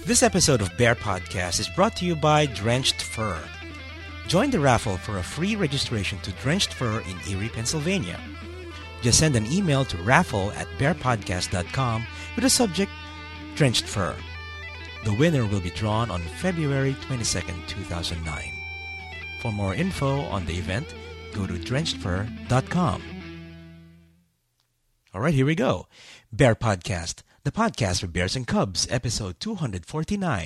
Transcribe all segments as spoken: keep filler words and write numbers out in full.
This episode of Bear Podcast is brought to you by Drenched Fur. Join the raffle for a free registration to Drenched Fur in Erie, Pennsylvania. Just send an email to raffle at bear podcast dot com with the subject Drenched Fur. The winner will be drawn on February twenty-second, two thousand nine. For more info on the event, go to drenched fur dot com. All right, here we go. Bear Podcast, the podcast for bears and cubs, episode two forty-nine.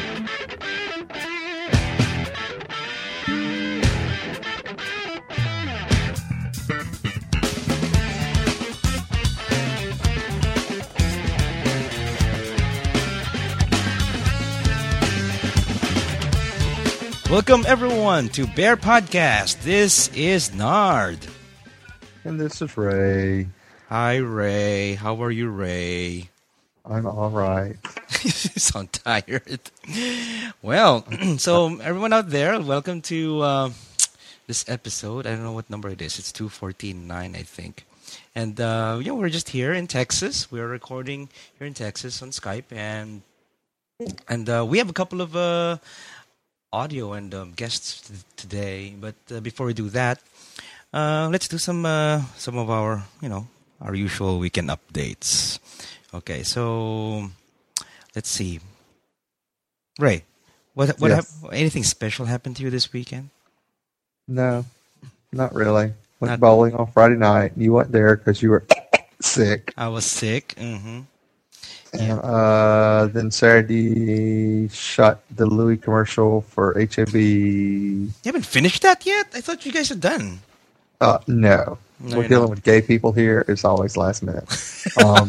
Welcome, everyone, to Bear Podcast. This is Nard. And this is Ray. Hi, Ray. How are you, Ray? I'm all right. You sound tired. Well, so everyone out there, welcome to uh, this episode. I don't know what number it is. It's two forty-nine, I think. And, uh, yeah, we're just here in Texas. We're recording here in Texas on Skype. And and uh, we have a couple of... Uh, audio and um, guests t- today, but uh, before we do that, uh, let's do some uh, some of our you know our usual weekend updates. Okay, so let's see, Ray, what what yes. hap- anything special happened to you this weekend? No, not really. Went Not- bowling on Friday night. You weren't there because you were sick. I was sick. Mm-hmm. And, uh, then Saturday shot the Louis commercial for H A B. You haven't finished that yet? I thought you guys had done. Uh, no. No, We're you're dealing not. with gay people here. It's always last minute. Um,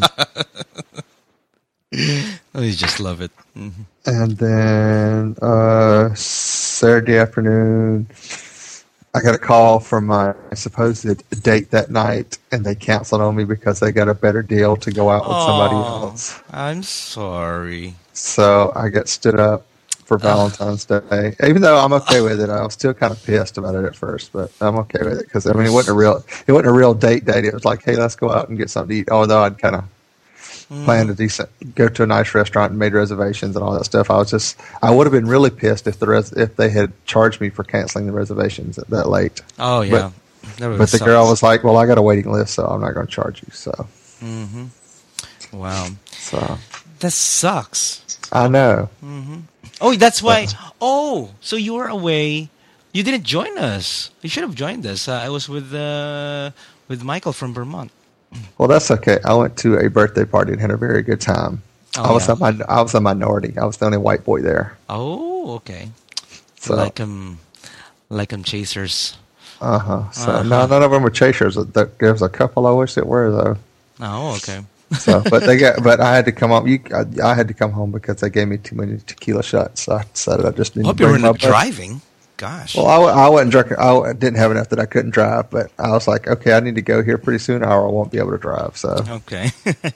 Oh, you just love it. Mm-hmm. and then uh, Saturday afternoon, I got a call from my supposed date that night, and they canceled on me because they got a better deal to go out with somebody Oh, else. I'm sorry. So I got stood up for Valentine's Day. Even though I'm okay with it, I was still kind of pissed about it at first, but I'm okay with it because I mean it wasn't a real it wasn't a real date date. It was like, hey, let's go out and get something to eat. Although I'd kind of Mm. planned a decent go to a nice restaurant and made reservations and all that stuff. I was just I would have been really pissed if the res- if they had charged me for canceling the reservations that, that late. Oh yeah, that really But the sucks. girl was like, well, I got a waiting list, so I'm not going to charge you. So Mm-hmm. Wow, so that sucks. I know. Oh, that's why. Oh, so you were away. You didn't join us. You should have joined us. Uh, I was with uh, with Michael from Vermont. Well, that's okay. I went to a birthday party and had a very good time. Oh, I was yeah. a min- I was a minority. I was the only white boy there. Oh, okay. So like um, like um, chasers. uh huh. So Uh-huh. no, none of them were chasers. There there was a couple I wish that were though. Oh, okay. So, but they got, but I had to come home. You, I, I had to come home because they gave me too many tequila shots. So I decided I just I didn't. hope you were bring my not buddy. driving. Gosh. Well, I, wa- I wasn't drinking. I wa- didn't have enough that I couldn't drive. But I was like, okay, I need to go here pretty soon, or I won't be able to drive. So Okay.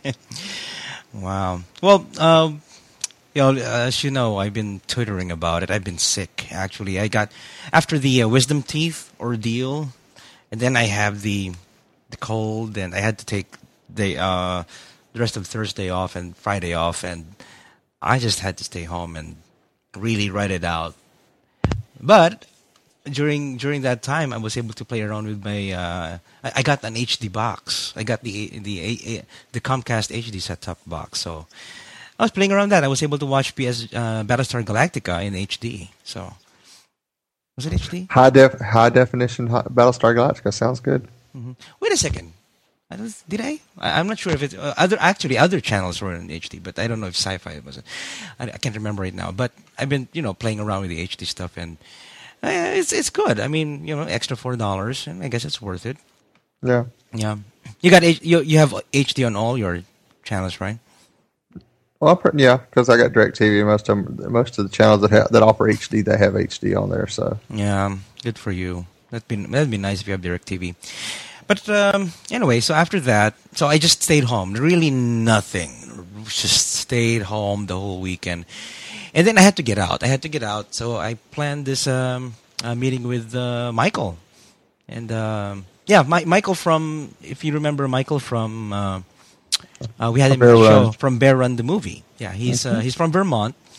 Wow. Well, um, you know, as you know, I've been twittering about it. I've been sick, actually. I got, after the uh, wisdom teeth ordeal, and then I have the the cold, and I had to take the, uh, the rest of Thursday off and Friday off, and I just had to stay home and really write it out. But during during that time, I was able to play around with my. Uh, I, I got an H D box. I got the the the, the Comcast H D set-top box. So I was playing around that. I was able to watch P S uh, Battlestar Galactica in H D. So was it H D? high def, high definition high, Battlestar Galactica sounds good. Mm-hmm. Wait a second. I don't, did I? I? I'm not sure if it. Uh, other actually other channels were in H D, but I don't know if Sci-Fi was. I, I can't remember right now. But I've been you know playing around with the H D stuff, and uh, it's it's good. I mean, you know, extra four dollars, and I guess it's worth it. Yeah. Yeah, you got H- you you have H D on all your channels, right? Well, pr- yeah, because I got DirecTV. Most of them, most of the channels that ha- that offer H D, they have H D on there. So Yeah, good for you. That'd be that'd be nice if you have DirecTV. But um, anyway, so after that, so I just stayed home. Really nothing. Just stayed home the whole weekend. And then I had to get out. I had to get out. So I planned this um, uh, meeting with uh, Michael. And um, yeah, My- Michael from, if you remember Michael from, uh, uh, we had him on Bear the show, Run. from Bear Run the movie. Yeah, he's uh, he's from Vermont.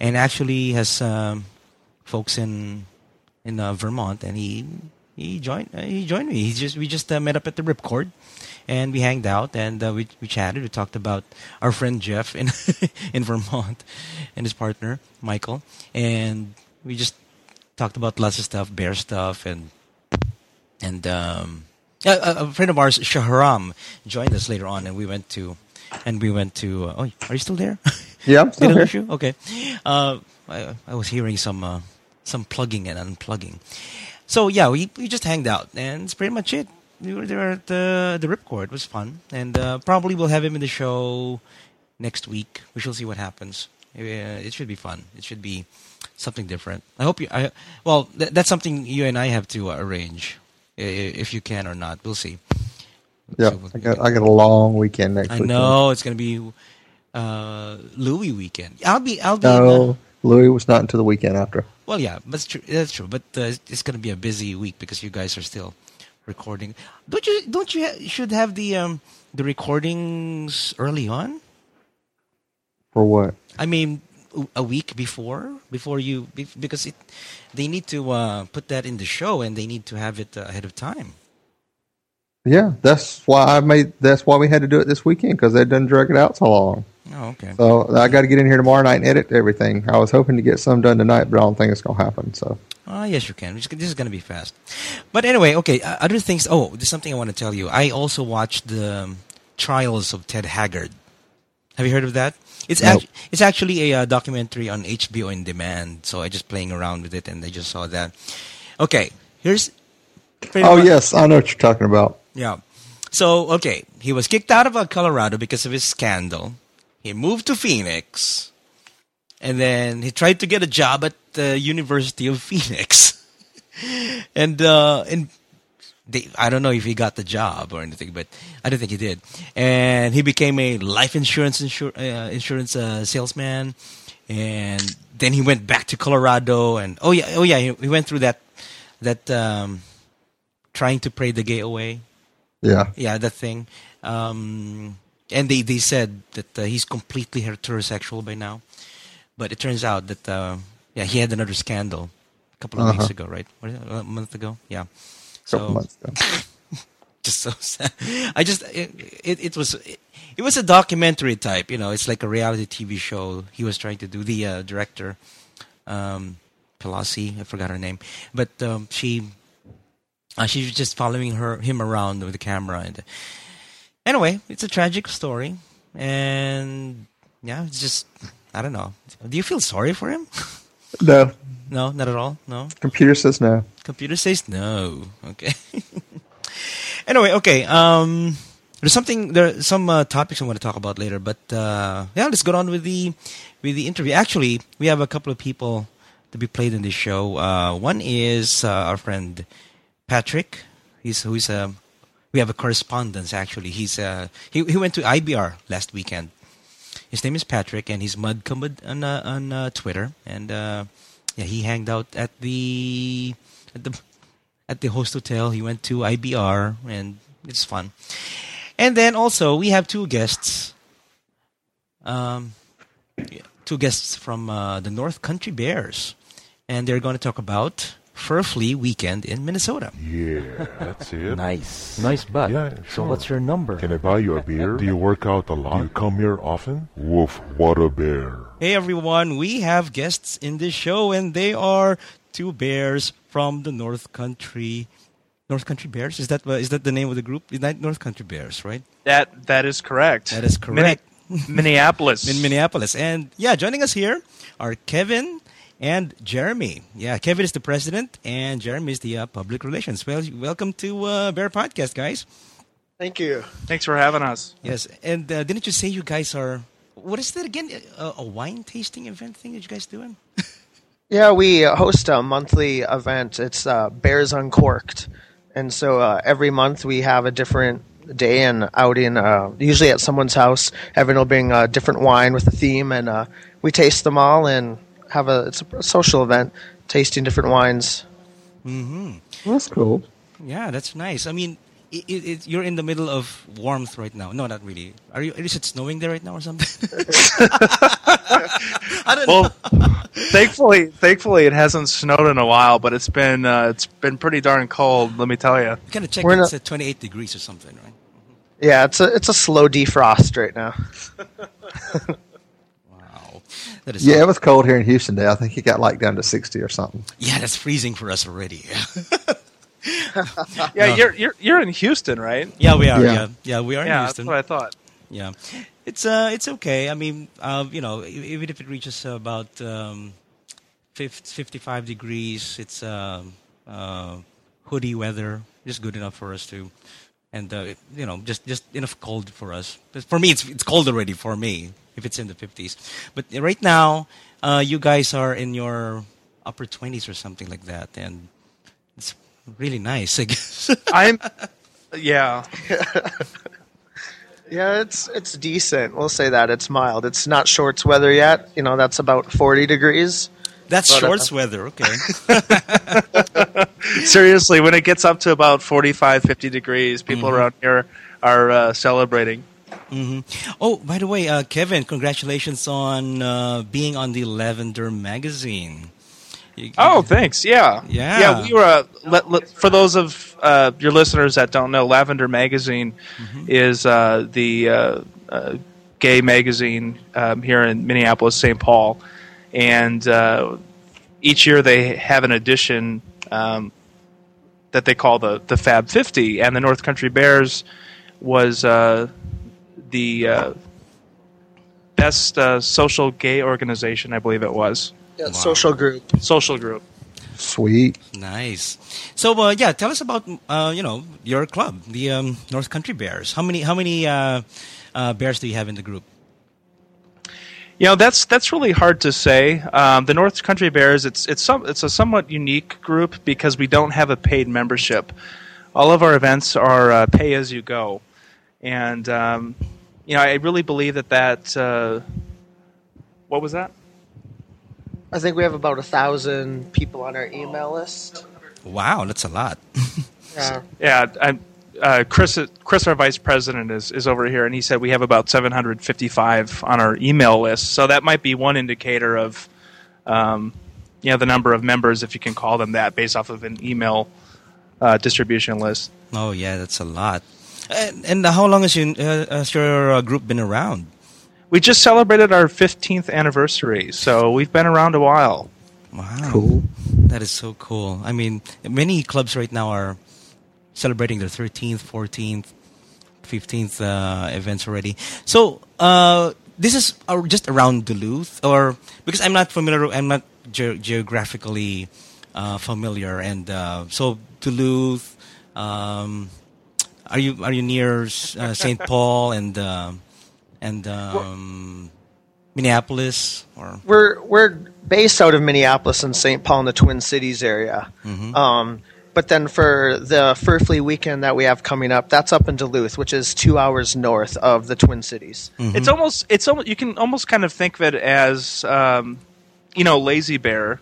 and actually has um, folks in in uh, Vermont, and he he joined uh, he joined me. He just we just uh, met up at the Ripcord, and we hanged out, and uh, we we chatted. We talked about our friend Jeff in in Vermont, and his partner Michael, and we just talked about lots of stuff, bear stuff, and and um, a, a friend of ours, Shahram, joined us later on, and we went to and we went to. Uh, oh, are you still there? Yeah, I'm still Did I here. lose you? Okay. Uh, I, I was hearing some uh, some plugging and unplugging. So yeah, we we just hanged out, and it's pretty much it. We were there at the the Ripcord. It was fun, and uh, probably we'll have him in the show next week. We shall see what happens. Uh, it should be fun. It should be something different. I hope you. I well, th- that's something you and I have to uh, arrange, i- if you can or not. We'll see. Yeah, So we'll- I got I got a long weekend next I weekend. know it's gonna be uh, Louis weekend. I'll be. I'll be. in, uh, No, Louis was not until the weekend after. Well, yeah, that's true. That's true. But uh, it's, it's going to be a busy week because you guys are still recording. Don't you? Don't you ha- should have the um, the recordings early on? For what? I mean, w- a week before, before you, be- because it, they need to uh, put that in the show and they need to have it uh, ahead of time. Yeah, that's why I made. That's why we had to do it this weekend because they done drag it out so long. Oh, okay. So I got to get in here tomorrow night and edit everything. I was hoping to get some done tonight, but I don't think it's going to happen. So Ah, yes, you can. This this is going to be fast. But anyway, okay. Uh, other things. Oh, there's something I want to tell you. I also watched the um, Trials of Ted Haggard. Have you heard of that? It's Nope. act- it's actually a uh, documentary on H B O on demand. So I just playing around with it, and I just saw that. Okay, here's. pretty oh much- yes, I know what you're talking about. Yeah. So okay, he was kicked out of uh, Colorado because of his scandal. He moved to Phoenix, and then he tried to get a job at the University of Phoenix. and uh, and they, I don't know if he got the job or anything, but I don't think he did. And he became a life insurance insur- uh, insurance uh, salesman, and then he went back to Colorado. And oh yeah, oh yeah, he, he went through that that um, trying to pray the gay away. Yeah, Yeah, that thing. Um, and they, they said that uh, he's completely heterosexual by now. But it turns out that, uh, yeah, he had another scandal a couple of Uh-huh. weeks ago, right? What is it, a month ago? Yeah. a couple So, months ago. just so sad. I just, it, it, it was, it, it was a documentary type, you know, it's like a reality T V show he was trying to do. The uh, director, um, Pelosi, I forgot her name. But um, she... Uh, she was just following her him around with the camera, and anyway, it's a tragic story, and yeah, it's just I don't know. Do you feel sorry for him? No, No, not at all. No, computer says no. computer says no. Okay. Anyway, okay. Um, there's something there. Are some uh, topics I want to talk about later, but uh, yeah, let's go on with the with the interview. Actually, we have a couple of people to be played in this show. Uh, one is uh, our friend Patrick. He's who's um we have a correspondence actually. He's uh he he went to I B R last weekend. His name is Patrick, and he's Mudcomud on uh, on uh, Twitter, and uh, yeah, he hanged out at the at the at the host hotel. He went to I B R, and it's fun. And then also we have two guests, um, yeah, two guests from uh, the North Country Bears, and they're going to talk about Fur Flea Weekend in Minnesota. Yeah, that's it. Nice. Nice butt. Yeah, So sure. what's your number? Can I buy you a beer? Do you work out a lot? Do you come here often? Woof, what a bear. Hey everyone, we have guests in this show, and they are two bears from the North Country. North Country Bears? Is that uh, is that the name of the group? Is that North Country Bears, right? That that is correct. That is correct. Minne- Minneapolis. In Minneapolis. And yeah, joining us here are Kevin and Jeremy. Yeah, Kevin is the president, and Jeremy is the uh, public relations. Well, welcome to uh, Bear Podcast, guys. Thank you. Thanks for having us. Yes, and uh, didn't you say you guys are? What is that again? A, a wine tasting event thing that you guys doing? Yeah, we uh, host a monthly event. It's uh, Bears Uncorked. And so uh, every month we have a different day and outing, uh, usually at someone's house. Everyone will bring a different wine with a theme, and uh, we taste them all and have a, it's a social event, tasting different wines. Mm-hmm. That's cool. Yeah, that's nice. I mean, it, it, you're in the middle of warmth right now. No, not really. Are you? Is it snowing there right now or something? I don't Well, know. thankfully, thankfully, it hasn't snowed in a while, but it's been uh, it's been pretty darn cold. Let me tell you. You gotta check. We're It's not- at twenty-eight degrees or something, right? Yeah, it's a it's a slow defrost right now. Wow, that is. Yeah, so- it was cold here in Houston today. I think it got like down to sixty or something. yeah, that's freezing for us already. Yeah, No. you're you're you're in Houston, right? yeah, we are. Yeah. Yeah, yeah, we are in Yeah, that's Houston. what I thought. Yeah, it's uh, it's okay. I mean, uh, you know, e- even if it reaches about um, fif- fifty-five degrees, it's um uh, hoodie weather. Just good enough for us to, and uh, it- you know, just just enough cold for us. But for me, it's it's cold already for me if it's in the fifties. But right now, uh, you guys are in your upper twenties or something like that, and it's really nice, I guess. I'm. Yeah, Yeah, it's it's decent. We'll say that it's mild. It's not shorts weather yet. You know, that's about forty degrees. That's But, uh, shorts weather, okay. seriously, when it gets up to about forty-five, fifty degrees, people Mm-hmm. around here are uh, celebrating. hmm Oh, by the way, uh, Kevin, congratulations on uh, being on the Lavender magazine. You- Oh, thanks. Yeah, Yeah. yeah. We were uh, le- le- for those of uh, your listeners that don't know, Lavender Magazine is uh, the uh, uh, gay magazine um, here in Minneapolis, Saint Paul, and uh, each year they have an edition um, that they call the the Fab fifty, and the North Country Bears was uh, the uh, best uh, social gay organization, I believe it was. Yeah, Wow. social group. Social group. Sweet. Nice. So, uh, yeah, tell us about uh, you know your club, the um, North Country Bears. How many how many uh, uh, bears do you have in the group? You know, that's that's really hard to say. Um, the North Country Bears, it's it's some it's a somewhat unique group because we don't have a paid membership. All of our events are uh, pay as you go, and um, you know, I really believe that that. Uh, what was that? I think we have about a thousand people on our email list. Wow, that's a lot. Yeah. Yeah, I, uh, Chris, Chris, our vice president, is, is over here, and he said we have about seven hundred fifty-five on our email list. So that might be one indicator of, um, you know, the number of members, if you can call them that, based off of an email uh, distribution list. Oh, yeah, that's a lot. And, and how long has, you, uh, has your uh, group been around? We just celebrated our fifteenth anniversary, so we've been around a while. Wow, Cool. That is so cool. I mean, many clubs right now are celebrating their thirteenth, fourteenth, fifteenth uh, events already. So uh, this is uh, just around Duluth, or because I'm not familiar, I'm not ge- geographically uh, familiar, and uh, so Duluth. Um, are you are you near uh, Saint Paul and uh, and um, Minneapolis or? We're we're based out of Minneapolis and Saint Paul in the Twin Cities area. Mhm. Um, but then for the Furfley weekend that we have coming up, that's up in Duluth, which is two hours north of the Twin Cities. It's almost it's almost you can almost kind of think of it as um, you know, Lazy Bear.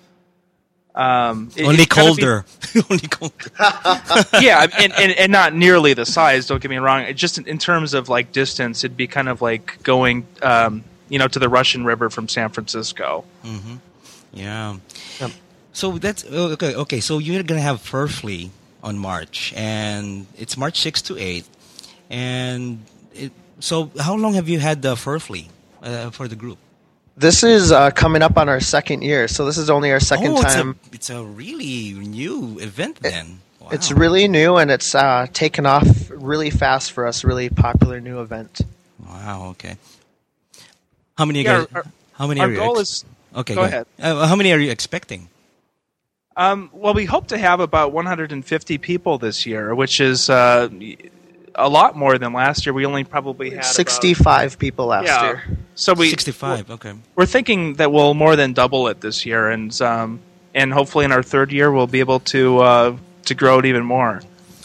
Um, it- Only it's gotta be- colder. Only colder. yeah, and, and and not nearly the size. Don't get me wrong. It just in, in terms of like distance, it'd be kind of like going, um, you know, to the Russian River from San Francisco. Yeah. Yep. So that's oh, okay. Okay, so you're gonna have Furfley on March, and it's March sixth to eighth. And it, so, how long have you had the Furfley uh, for the group? This is uh, coming up on our second year, so this is only our second oh, time. It's a, it's a really new event then. Wow. It's really new and it's uh, taken off really fast for us. Really popular new event. Wow. Okay. How many? Yeah, guys, our- how many Our are you? goal ex- is okay. go ahead. Uh, how many are you expecting? Um, well, we hope to have about one hundred fifty people this year, which is uh, a lot more than last year. We only probably had about- Sixty-five people last yeah. year. So we Sixty-five. Okay. We're thinking that we'll more than double it this year, and um, and hopefully in our third year we'll be able to uh, to grow it even more.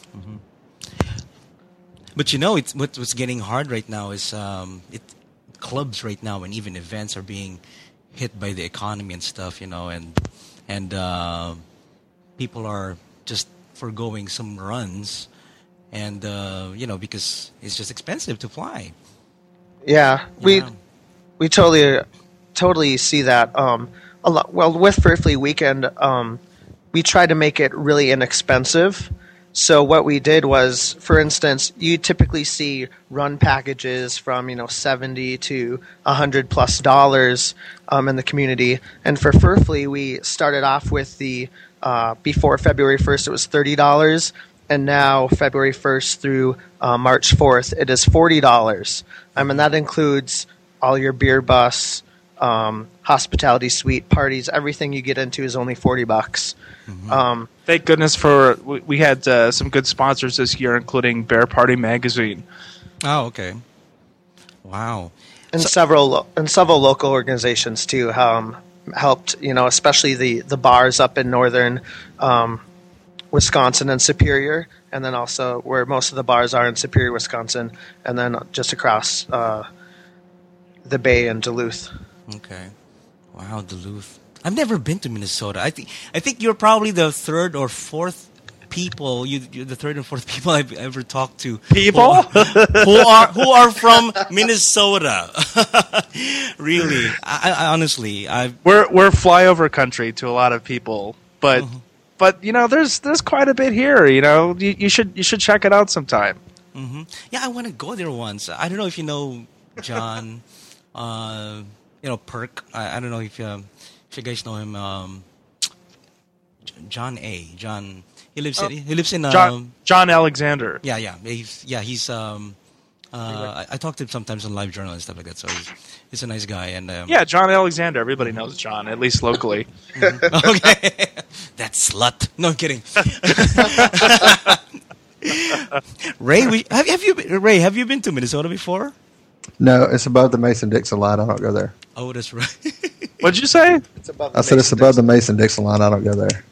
But you know, it's what, what's getting hard right now is um, it clubs right now and even events are being hit by the economy and stuff. You know, and and uh, people are just foregoing some runs and uh, you know, because it's just expensive to fly. Yeah, we Yeah. we totally totally see that. Um, a lot. Well, with Fur Flea Weekend, um, we tried to make it really inexpensive. So what we did was, for instance, you typically see run packages from you know seventy to a hundred plus dollars um, in the community, and for Fur Flea, we started off with the uh, before February first, it was thirty dollars, and now February first through uh, March fourth, it is forty dollars. I mean that includes all your beer bus, um, hospitality suite, parties, everything you get into is only forty bucks. Mm-hmm. Um, Thank goodness for we, we had uh, some good sponsors this year, including Bear Party Magazine. Oh, okay. Wow. and several lo- and several local organizations too um, helped. You know, especially the the bars up in northern um, Wisconsin and Superior, and then also where most of the bars are in Superior, Wisconsin, and then just across uh, the bay in Duluth. Okay. Wow, Duluth. I've never been to Minnesota. I think I think you're probably the third or fourth people. You, you're the third and fourth people I've ever talked to. People? who are who are, who are from Minnesota. Really, I, I honestly, I We're we're flyover country to a lot of people, but but you know, there's there's quite a bit here. You know, you, you should you should check it out sometime. hmm yeah, I want to go there once. I don't know if you know John, uh, you know Perk. I, I don't know if. Um, If you guys know him, um, John A. John. He lives. Oh. in, he lives in. Um, John John Alexander. Yeah, yeah. He's yeah. He's. Um, uh, I, I talk to him sometimes on Live Journal and stuff like that. So he's, he's a nice guy. And um, Yeah, John Alexander. Everybody knows John, at least locally. okay. That slut. No, I'm kidding. Ray, we, have, have you been, Ray? Have you been to Minnesota before? No, it's above the Mason-Dixon line. I don't go there. Oh, that's right. What'd you say? It's above. I said it's above the Mason-Dixon line. I don't go there.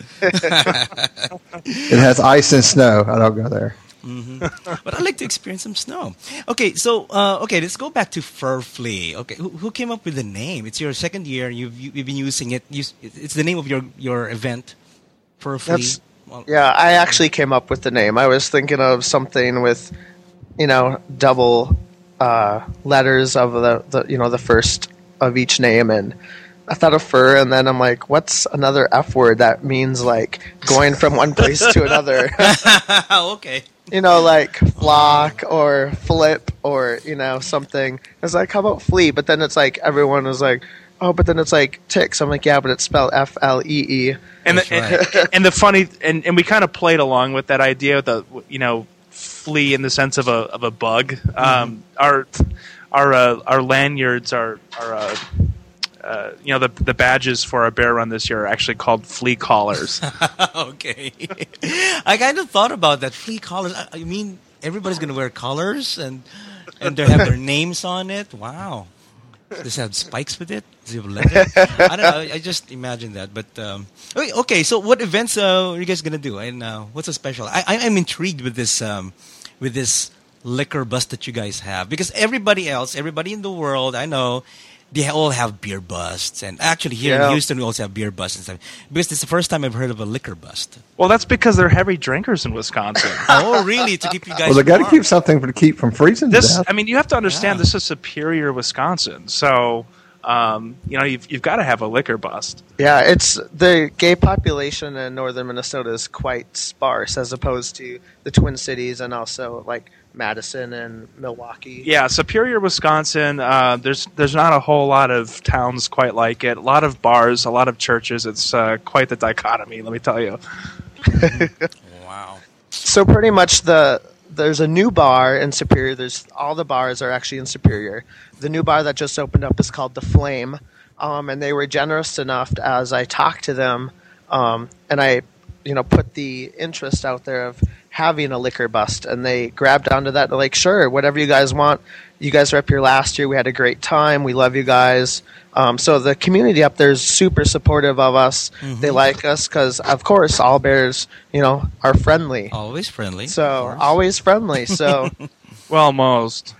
It has ice and snow. I don't go there. hmm But I'd like to experience some snow. Okay, so uh, okay, let's go back to Fur Flea. Okay, who, who came up with the name? It's your second year. You've you, you've been using it. You, it's the name of your your event, Fur Flea. That's- Well, Yeah, I actually came up with the name. I was thinking of something with, you know, double uh, letters of the, the you know the first of each name, and I thought of fur, and then I'm like, what's another F word that means like going from one place to another? okay. You know, like flock or flip or you know something. It's like, how about flea? But then it's like everyone was like, oh, but then it's like ticks. I'm like, yeah, but it's spelled F L E E. And That's the, and, and the funny and, and we kind of played along with that idea, the you know, flea in the sense of a of a bug. Um, our our uh, our lanyards are are uh, uh, you know the the badges for our bear run this year are actually called flea collars. Okay. I kind of thought about that flea collars. I, I mean, everybody's gonna wear collars and and they have their names on it. Wow. Does it have spikes with it? Does it have leather? I don't know. I just imagine that. But um, okay, okay. So, what events uh, are you guys gonna do? And uh, what's so special? I, I am intrigued with this um, with this liquor bus that you guys have, because everybody else, everybody in the world, I know, they all have beer busts. And actually, here Yeah. in Houston, we also have beer busts and stuff. Because it's the first time I've heard of a liquor bust. Well, that's because they're heavy drinkers in Wisconsin. Oh, really? To keep you guys Well, they got to warm. keep something to keep from freezing to This, death. I mean, you have to understand Yeah. this is Superior, Wisconsin. So, um, you know, you've you've got to have a liquor bust. Yeah, it's the gay population in northern Minnesota is quite sparse as opposed to the Twin Cities and also like Madison and Milwaukee. Yeah, Superior, Wisconsin. Uh, there's there's not a whole lot of towns quite like it. A lot of bars, a lot of churches. It's uh, quite the dichotomy, let me tell you. Wow. So pretty much the there's a new bar in Superior. There's all the bars are actually in Superior. The new bar that just opened up is called The Flame, um, and they were generous enough to, as I talked to them, um, and I, you know, put the interest out there of having a liquor bust, and they grabbed onto that. They're like, sure, whatever you guys want. You guys were up here last year. We had a great time. We love you guys. Um, so the community up there is super supportive of us. Mm-hmm. They like us because, of course, all bears, you know, are friendly. Always friendly. of So course. always friendly. So Well, most.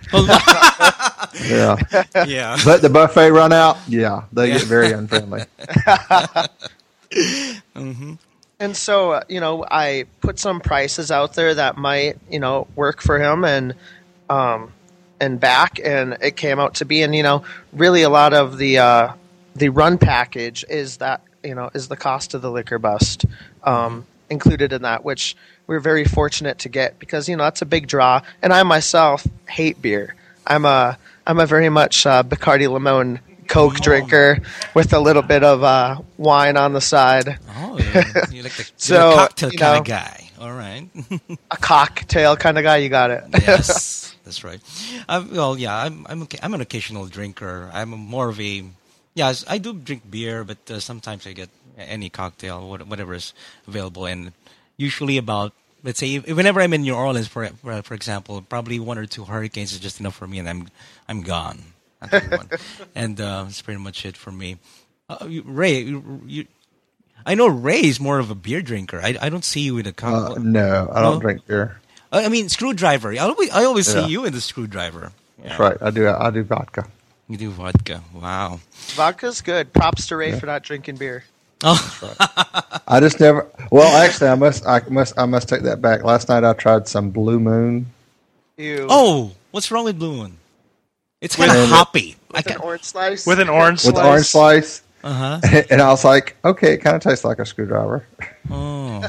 Yeah. yeah. Let the buffet run out. Yeah, they Yeah. get very unfriendly. hmm And so, uh, you know, I put some prices out there that might, you know, work for him and um, and back, and it came out to be, and you know, really a lot of the uh, the run package is that, you know, is the cost of the liquor bust um, included in that, which we're very fortunate to get because, you know, that's a big draw. And I myself hate beer. I'm a I'm a very much uh, Bacardi Limon Coke Oh. drinker with a little bit of uh, wine on the side. Oh, you're, you're like the, So, you're a cocktail you kind know- of guy. All right. A cocktail kind of guy, you got it. Yes, that's right. Uh, well, yeah, I'm I'm okay. I'm an occasional drinker. I'm a more of a yes. I do drink beer, but uh, sometimes I get any cocktail, what- whatever is available, and usually about let's say if, whenever I'm in New Orleans, for for for example, probably one or two hurricanes is just enough for me, and I'm I'm gone. I'll tell you what. And uh, that's pretty much it for me. Uh, you, Ray, you, you, I know Ray is more of a beer drinker. I, I don't see you in a Uh, cocktail. no, I don't No? drink beer. I mean, screwdriver. I always, I always Yeah. see you in the screwdriver. That's right. I do. I do vodka. You do vodka. Wow. Vodka's good. Props to Ray for not drinking beer. Oh, I just never. Well, actually, I must. I must. I must take that back. Last night I tried some Blue Moon. Ew. oh, what's wrong with Blue Moon? It's kind of With- hoppy. I with an can. orange slice. With an orange With slice. orange slice, Uh huh. and I was like, okay, it kind of tastes like a screwdriver. Oh.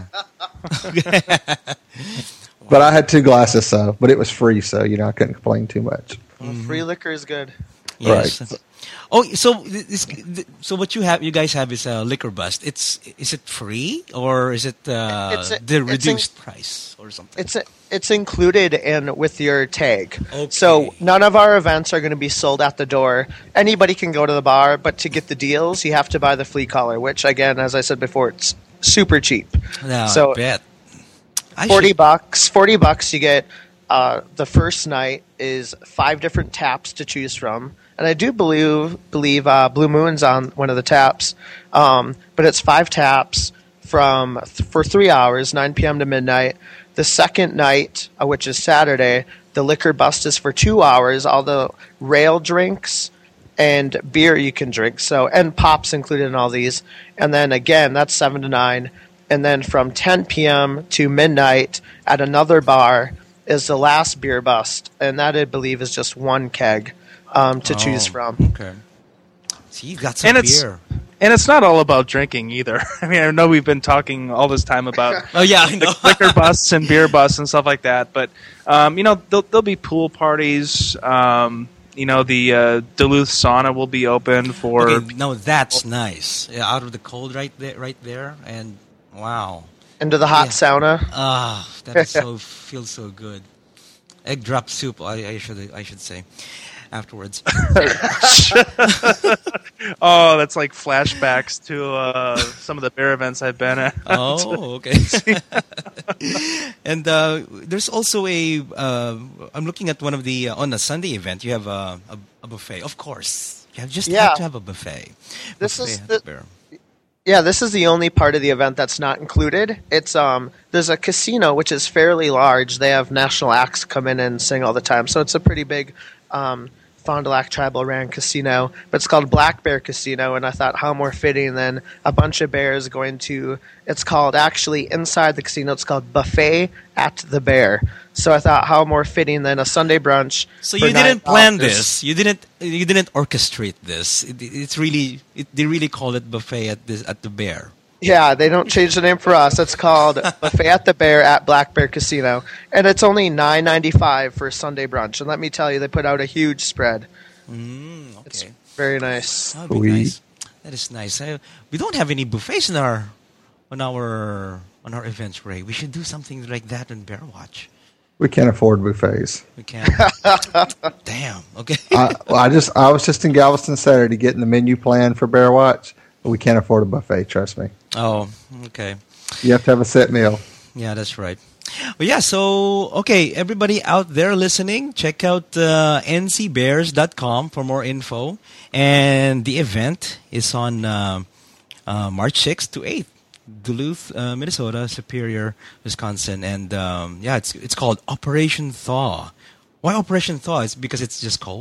But I had two glasses, so but it was free, so you know I couldn't complain too much. Well, free liquor is good. Yes. Right. Oh, so this, so what you have, you guys have is a liquor bust. It's is it free or is it uh, It's a- the it's reduced price or something? It's it's included in with your tag. Okay. So none of our events are going to be sold at the door. Anybody can go to the bar, but to get the deals, you have to buy the flea collar, which again, as I said before, it's super cheap. No, so I bet. I forty should- bucks. Forty bucks. You get uh, the first night is five different taps to choose from, and I do believe believe uh, Blue Moon's on one of the taps. Um, but it's five taps from for three hours, nine p.m. to midnight. The second night, uh, which is Saturday, the liquor bust is for two hours. All the rail drinks and beer you can drink. So and pops included in all these. And then again, that's seven to nine. And then from ten p.m. to midnight at another bar is the last beer bust, and that I believe is just one keg um, to choose Oh, from. Okay. See, you got some And it's- beer. And it's not all about drinking either. I mean, I know we've been talking all this time about Oh yeah, I know. liquor busts and beer busts and stuff like that, but um, you know, there'll, there'll be pool parties. Um, you know, the uh, Duluth sauna will be open for. Okay, no, that's nice. Yeah, out of the cold, right there, right there, and wow, Into the hot Yeah. sauna. ah, that is so feels so good. Egg drop soup. I, I should, I should say, afterwards. Oh, that's like flashbacks to uh, some of the bear events I've been at. Oh, okay. And uh, there's also a. Uh, I'm looking at one of the uh, on a Sunday event. You have a, a, a buffet, of course. You have just Yeah. have to have a buffet. This Buffet is at the- bear. Yeah, this is the only part of the event that's not included. It's um, there's a casino which is fairly large. They have national acts come in and sing all the time, so it's a pretty big um, Fond du Lac Tribal ran casino. But it's called Black Bear Casino, and I thought how more fitting than a bunch of bears going to. It's called actually inside the casino. It's called Buffet at the Bear. So I thought how more fitting than a Sunday brunch. So for you didn't nine plan dollars. this. You didn't. You didn't orchestrate this. It, it's really. It, they really call it buffet at this at the Bear. Yeah, they don't change the name for us. It's called Buffet at the Bear at Black Bear Casino, and it's only nine ninety five for Sunday brunch. And let me tell you, they put out a huge spread. Mm, okay, It's very nice. that would be Sweet. nice. That is nice. I, we don't have any buffets in our on our on our events, Ray. We should do something like that in Bear Watch. We can't afford buffets. We can. Damn. Okay. I, well, I just I was just in Galveston Saturday getting the menu plan for Bear Watch. But we can't afford a buffet. Trust me. Oh, okay. You have to have a set meal. Yeah, that's right. Well, yeah, so, okay, everybody out there listening, check out uh, n c bears dot com for more info. And the event is on uh, uh, March sixth to eighth, Duluth, uh, Minnesota, Superior, Wisconsin. And, um, yeah, it's it's called Operation Thaw. Why Operation Thaw? It's because it's just cold?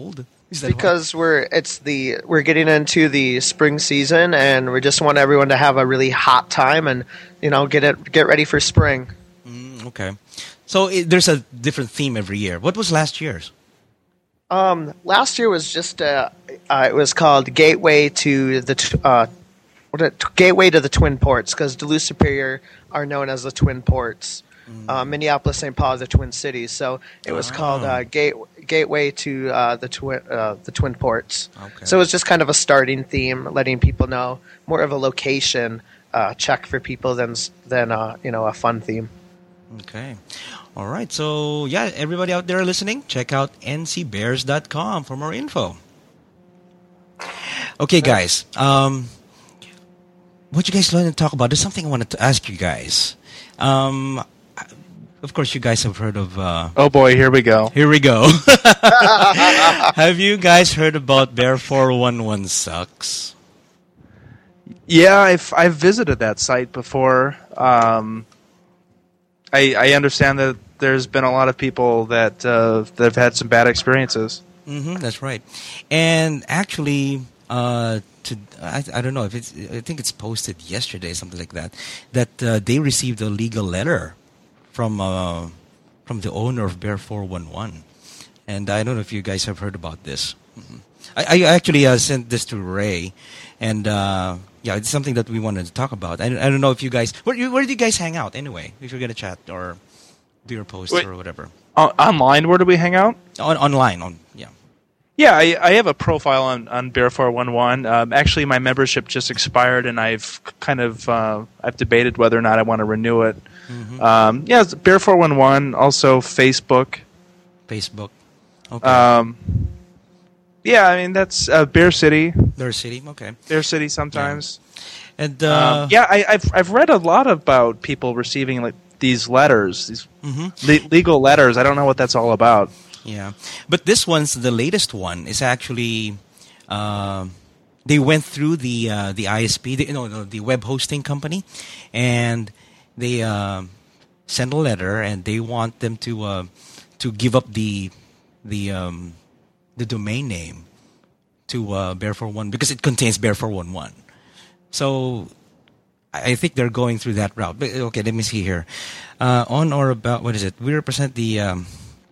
Is that Because we're it's the we're getting into the spring season, and we just want everyone to have a really hot time, and you know get it get ready for spring. why? Mm, okay. So it, there's a different theme every year. What was last year's? Um, last year was just uh, uh, it was called Gateway to the t- uh, what it, Gateway to the Twin Ports, because Duluth Superior are known as the Twin Ports. Uh, Minneapolis, Saint Paul, the Twin Cities. So it was Oh. called uh, Gate, Gateway to uh, the Twin uh, the Twin Ports. Okay. So it was just kind of a starting theme, letting people know more of a location uh, check for people than s- than uh, you know a fun theme. Okay. All right. So, yeah, everybody out there listening, check out n c bears dot com for more info. Okay, guys. Um, what you guys learn to talk about? There's something I wanted to ask you guys. Um, of course, you guys have heard of... Uh, Oh boy, here we go. here we go. Have you guys heard about Bear four one one Sucks? Yeah, I've I've visited that site before. Um, I I understand that there's been a lot of people that uh, that have had some bad experiences. Mm-hmm, that's right. And actually, uh, to I, I don't know if it's I think it's posted yesterday, something like that, that uh, they received a legal letter from uh, from the owner of Bear four one one, and I don't know if you guys have heard about this. Mm-hmm. I, I actually uh, sent this to Ray, and uh, yeah, it's something that we wanted to talk about. I, I don't know if you guys where you, where do you guys hang out anyway? If you're gonna chat or do your post Wait. or whatever O- online, where do we hang out? on online on yeah. Yeah, I, I have a profile on, on Bear four one one. Um, actually, my membership just expired, and I've kind of uh, I've debated whether or not I want to renew it. Mm-hmm. Um, yeah, it's Bear four one one. Also, Facebook. Facebook. Okay. Um, yeah, I mean that's uh, Bear City. Their city. Okay. Bear City sometimes. And uh, Um, yeah, I, I've I've read a lot about people receiving like these letters, these mhm. le- legal letters. I don't know what that's all about. Yeah, but this one's the latest one. Is actually uh, they went through the uh, the I S P, the, no, no, the web hosting company, and they uh, sent a letter, and they want them to uh, to give up the the um, the domain name to uh, Bear four one because it contains Bear four one one. So I I think they're going through that route. But, okay, let me see here. Uh, on or about what is it? We represent the um,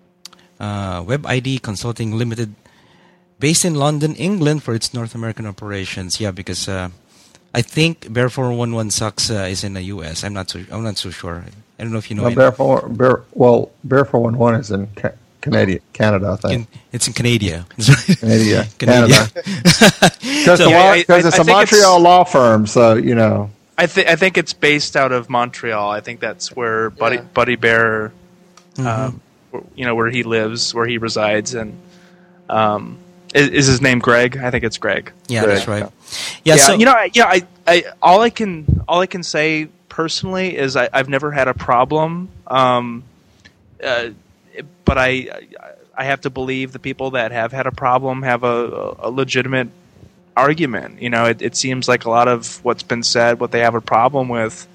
uh, Web I D Consulting Limited, based in London, England, for its North American operations. Yeah, because uh, I think Bear four one one Sucks uh, is in the U S. I'm not so. I'm not so sure. I don't know if you know. Well, it. Bear four, Bear, well, Bear four one one is in ca- Canada, Canada, I think. In, it's in Canada. Canada, Canada. Because So- Yeah, I- I- it's I a think Montreal it's- law firm, so you know. I think I think it's based out of Montreal. I think that's where Buddy Yeah. Buddy Bear, Mm-hmm. um, you know, where he lives, where he resides, and um, is, is his name Greg? I think it's Greg. Yeah, Greg, that's right. Yeah, Yeah, so you know, I, yeah, I, I, all I can, all I can say personally is I, I've never had a problem. Um, uh, but I, I have to believe the people that have had a problem have a, a legitimate argument. You know, it, it seems like a lot of what's been said, what they have a problem with,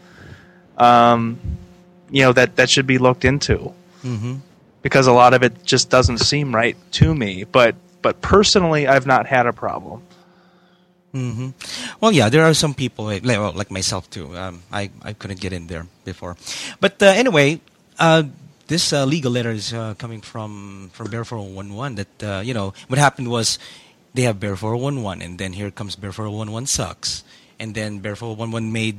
um, you know, that that should be looked into. Mhm. Because a lot of it just doesn't seem right to me. But but personally, I've not had a problem. hmm Well, yeah, there are some people like, like- well, like myself too. Um, I I couldn't get in there before, but uh, anyway, uh, this uh, legal letter is uh, coming from from Bear four one one. That uh, you know what happened was they have Bear four one one, and then here comes Bear four one one Sucks, and then Bear four one one made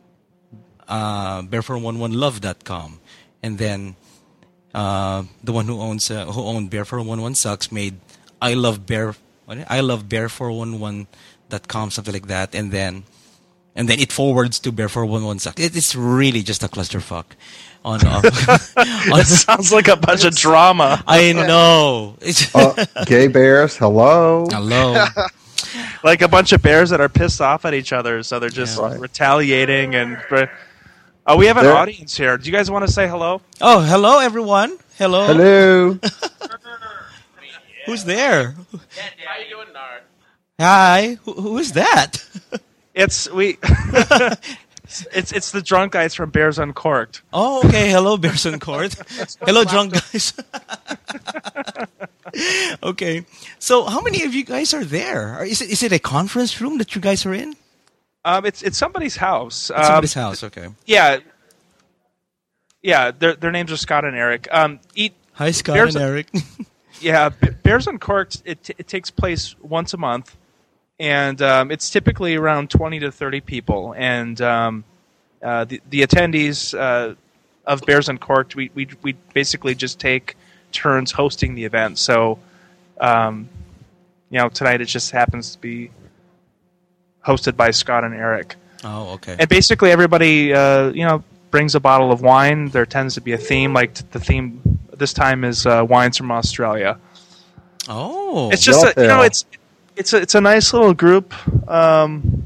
uh, Bear four one one love dot com, and then uh, the one who owns uh, who owned Bear four one one Sucks made I love Bear what, I love Bear four one one dot com, something like that, and then and then it forwards to Bear four one one Sucks. It, it's really just a clusterfuck. On, uh, on It sounds like a bunch of drama. I know. It's Uh, gay bears, hello. hello. Like a bunch of bears that are pissed off at each other, so they're just Yeah. Right. retaliating. And oh, we have an There- audience here. Do you guys want to say hello? Oh, hello everyone. Hello. Hello. Who's there? How you doing, Nar? Hi. Who, who is that? It's we. it's it's the drunk guys from Bears Uncorked. Oh, okay. Hello, Bearson Court. Hello, drunk guys. Okay. So how many of you guys are there? Or Is it, is it a conference room that you guys are in? Um, it's it's somebody's house. It's somebody's um, house. Okay. Yeah, yeah. Their their names are Scott and Eric. Um, eat. Hi, Scott Bears- and Eric. Yeah, B- Bears Uncorked. It t- it takes place once a month, and um, it's typically around twenty to thirty people. And um, uh, the the attendees uh, of Bears Uncorked, we we we basically just take turns hosting the event. So, um, you know, tonight it just happens to be hosted by Scott and Eric. Oh, okay. And basically everybody, uh, you know, brings a bottle of wine. There tends to be a theme. Like t- the theme this time is uh, wines from Australia. Oh. It's just, Well, a, you know, yeah. it's it's a, it's a nice little group. Um,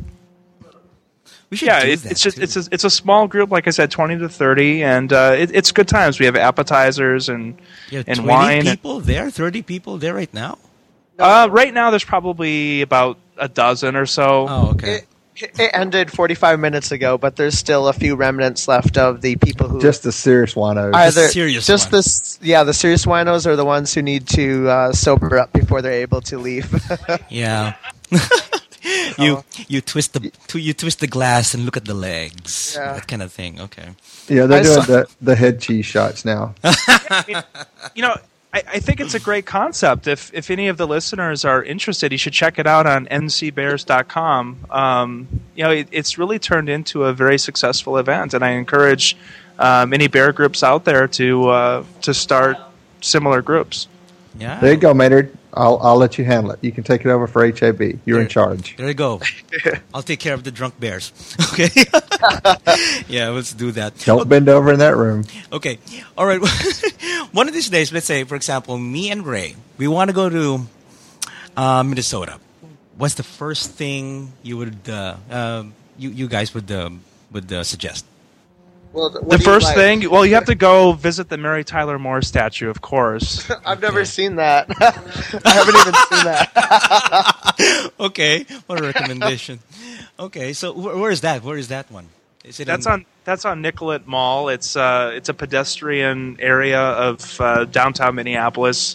we should yeah, do it, that it's just too. it's a, it's a small group. Like I said, twenty to thirty, and uh, it, it's good times. We have appetizers and You have and twenty wine. people there, thirty people there right now? Uh, right now, there's probably about a dozen or so. Oh, okay. It, it ended forty-five minutes ago, but there's still a few remnants left of the people who Just the serious winos. either serious just ones. this yeah the serious winos are the ones who need to uh, sober up before they're able to leave. Yeah. Oh. you you twist the to, you twist the glass and look at the legs. Yeah. That kind of thing. Okay. Yeah, they're I doing saw- the, the head cheese shots now. You know, I, I think it's a great concept. If if any of the listeners are interested, you should check it out on n c bears dot com. Um, you know, it, it's really turned into a very successful event, and I encourage um, any bear groups out there to uh, to start similar groups. Yeah. There you go, Maynard. I'll I'll let you handle it. You can take it over for H A B. You're in There- charge. There you go. I'll take care of the drunk bears. Okay. Yeah, let's do that. Don't bend over in that room. Okay. All right. One of these days, let's say, for example, me and Ray, we want to go to uh, Minnesota. What's the first thing you would, uh, um, you you guys would um, would uh, suggest? Well, what The do you first like? thing, well, you have to go visit the Mary Tyler Moore statue, of course. I've never seen that. I haven't even seen that. Okay. What a recommendation. Okay. So wh- where is that? Where is that one? Is it That's in, on that's on Nicollet Mall. It's uh it's a pedestrian area of uh, downtown Minneapolis.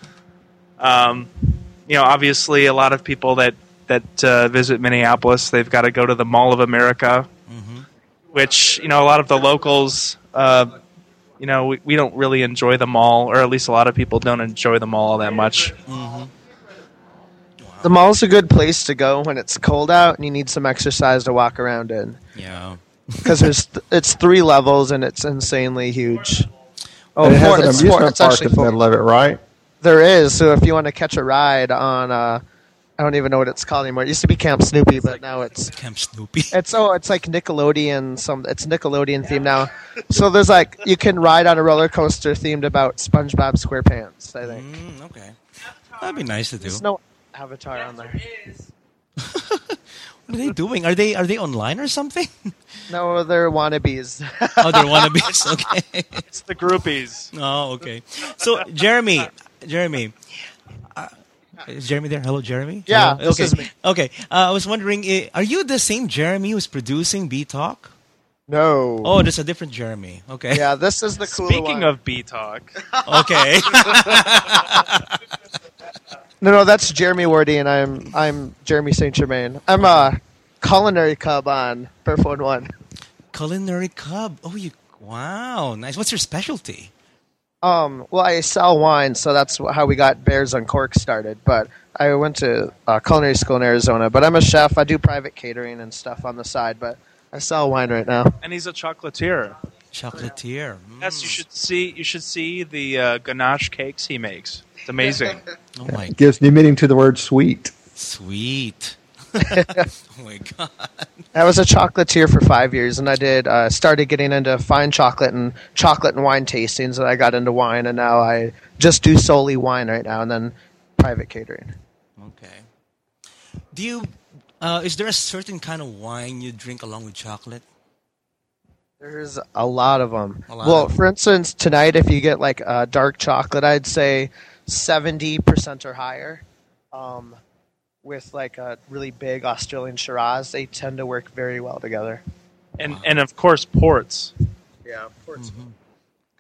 Um, you know, obviously, a lot of people that that uh, visit Minneapolis, they've got to go to the Mall of America, which you know a lot of the locals, uh, you know, we, we don't really enjoy the mall, or at least a lot of people don't enjoy the mall that much. The mall's a good place to go when it's cold out and you need some exercise to walk around in. Yeah. Because there's th- it's three levels and it's insanely huge. Oh, And it has four- an it's four- amusement it's park actually in the four. middle of it, right? There is. So if you want to catch a ride on, uh, I don't even know what it's called anymore. It used to be Camp Snoopy, but now it's Camp Snoopy. it's oh it's like Nickelodeon. Some it's Nickelodeon themed now. So there's like you can ride on a roller coaster themed about SpongeBob SquarePants. I think Mm, okay. That'd be nice to do. there's no Avatar on there. What are they doing? Are they are they online or something? No, they're wannabes. Oh, they're wannabes. Okay. It's the groupies. Oh, okay. So, Jeremy, Jeremy, uh, is Jeremy there? Hello, Jeremy. Yeah, Hello? this okay. is me. Okay. Uh, I was wondering, uh, are you the same Jeremy who's producing B Talk? No. Oh, there's a different Jeremy. Okay. Yeah, this is the cool Speaking one. of B Talk, Okay. No, no, that's Jeremy Wardy, and I'm I'm Jeremy Saint Germain. I'm a culinary cub on Perphone One. Culinary Cub. Oh, you. Wow, nice. What's your specialty? Um, well, I sell wine, so that's wh- how we got Bears Uncorked started. But I went to uh, culinary school in Arizona. But I'm a chef. I do private catering and stuff on the side. But I sell wine right now. and he's a chocolatier. Chocolatier. Mm. Yes, you should see. You should see the uh, ganache cakes he makes. It's amazing. Oh my, Gives new meaning to the word sweet. sweet. Oh my god. I was a chocolatier for five years, and I did uh, started getting into fine chocolate and chocolate and wine tastings. And I got into wine, and now I just do solely wine right now, and then private catering. Okay. Do you? Uh, is there a certain kind of wine you drink along with chocolate? There's a lot of them. A lot well, of 'em. for instance, tonight, if you get like uh, dark chocolate, I'd say seventy percent or higher. Um, with like a really big Australian Shiraz, they tend to work very well together. And and of course ports. Yeah,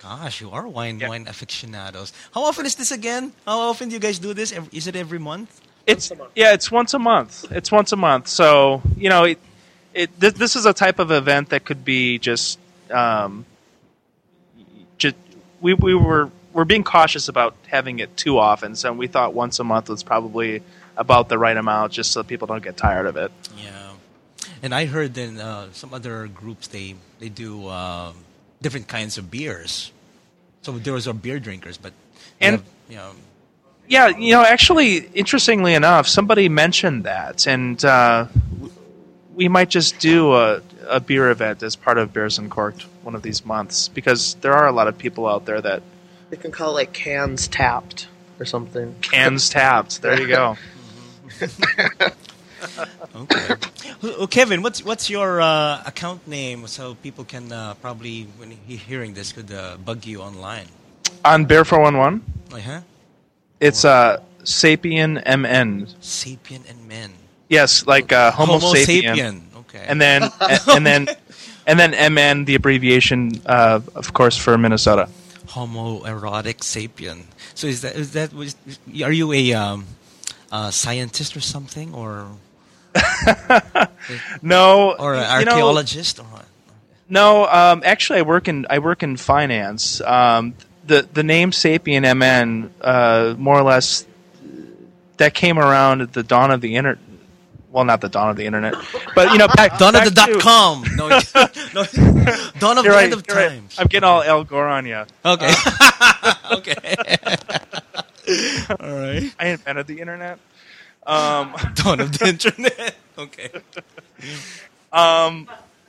Gosh, you are wine Yeah. wine aficionados. How often is this again? How often do you guys do this? Ev- Is it every month? It's yeah, it's once a month. It's once a month. So you know, it, it this, this is a type of event that could be just, um, just we we were we're being cautious about having it too often. So we thought once a month was probably about the right amount, just so people don't get tired of it. Yeah, and I heard in uh, some other groups they they do um, different kinds of beers. So those are beer drinkers, but they And- have, you know, Yeah, you know, actually, interestingly enough, somebody mentioned that, and uh, w- we might just do a, a beer event as part of Bears Uncorked one of these months, because there are a lot of people out there that You can call it like cans tapped or something. cans tapped. There you go. okay. Oh, Kevin, what's what's your uh, account name so people can uh, probably when he- hearing this could uh, bug you online? On Bear four one one, Like, huh? it's uh, Sapien M N. Sapien and men. Yes, like uh, Homo, sapien. Okay. And then and then and then M N, the abbreviation, uh, of course, for Minnesota. homoerotic sapien. So is that is that was, are you a um, uh, scientist or something or No, or an you know, archaeologist or what? No, um, actually, I work in I work in finance. Um, the the name Sapien M N, uh, more or less, that came around at the dawn of the internet. Well, not the dawn of the internet, but you know, back, Dawn of back the dot to- com. No, no, Dawn of You're the right, end of you're right. times. I'm getting all Al Gore on you. Okay. okay. All right. I invented the internet. Um, Dawn of the internet. Okay. Um,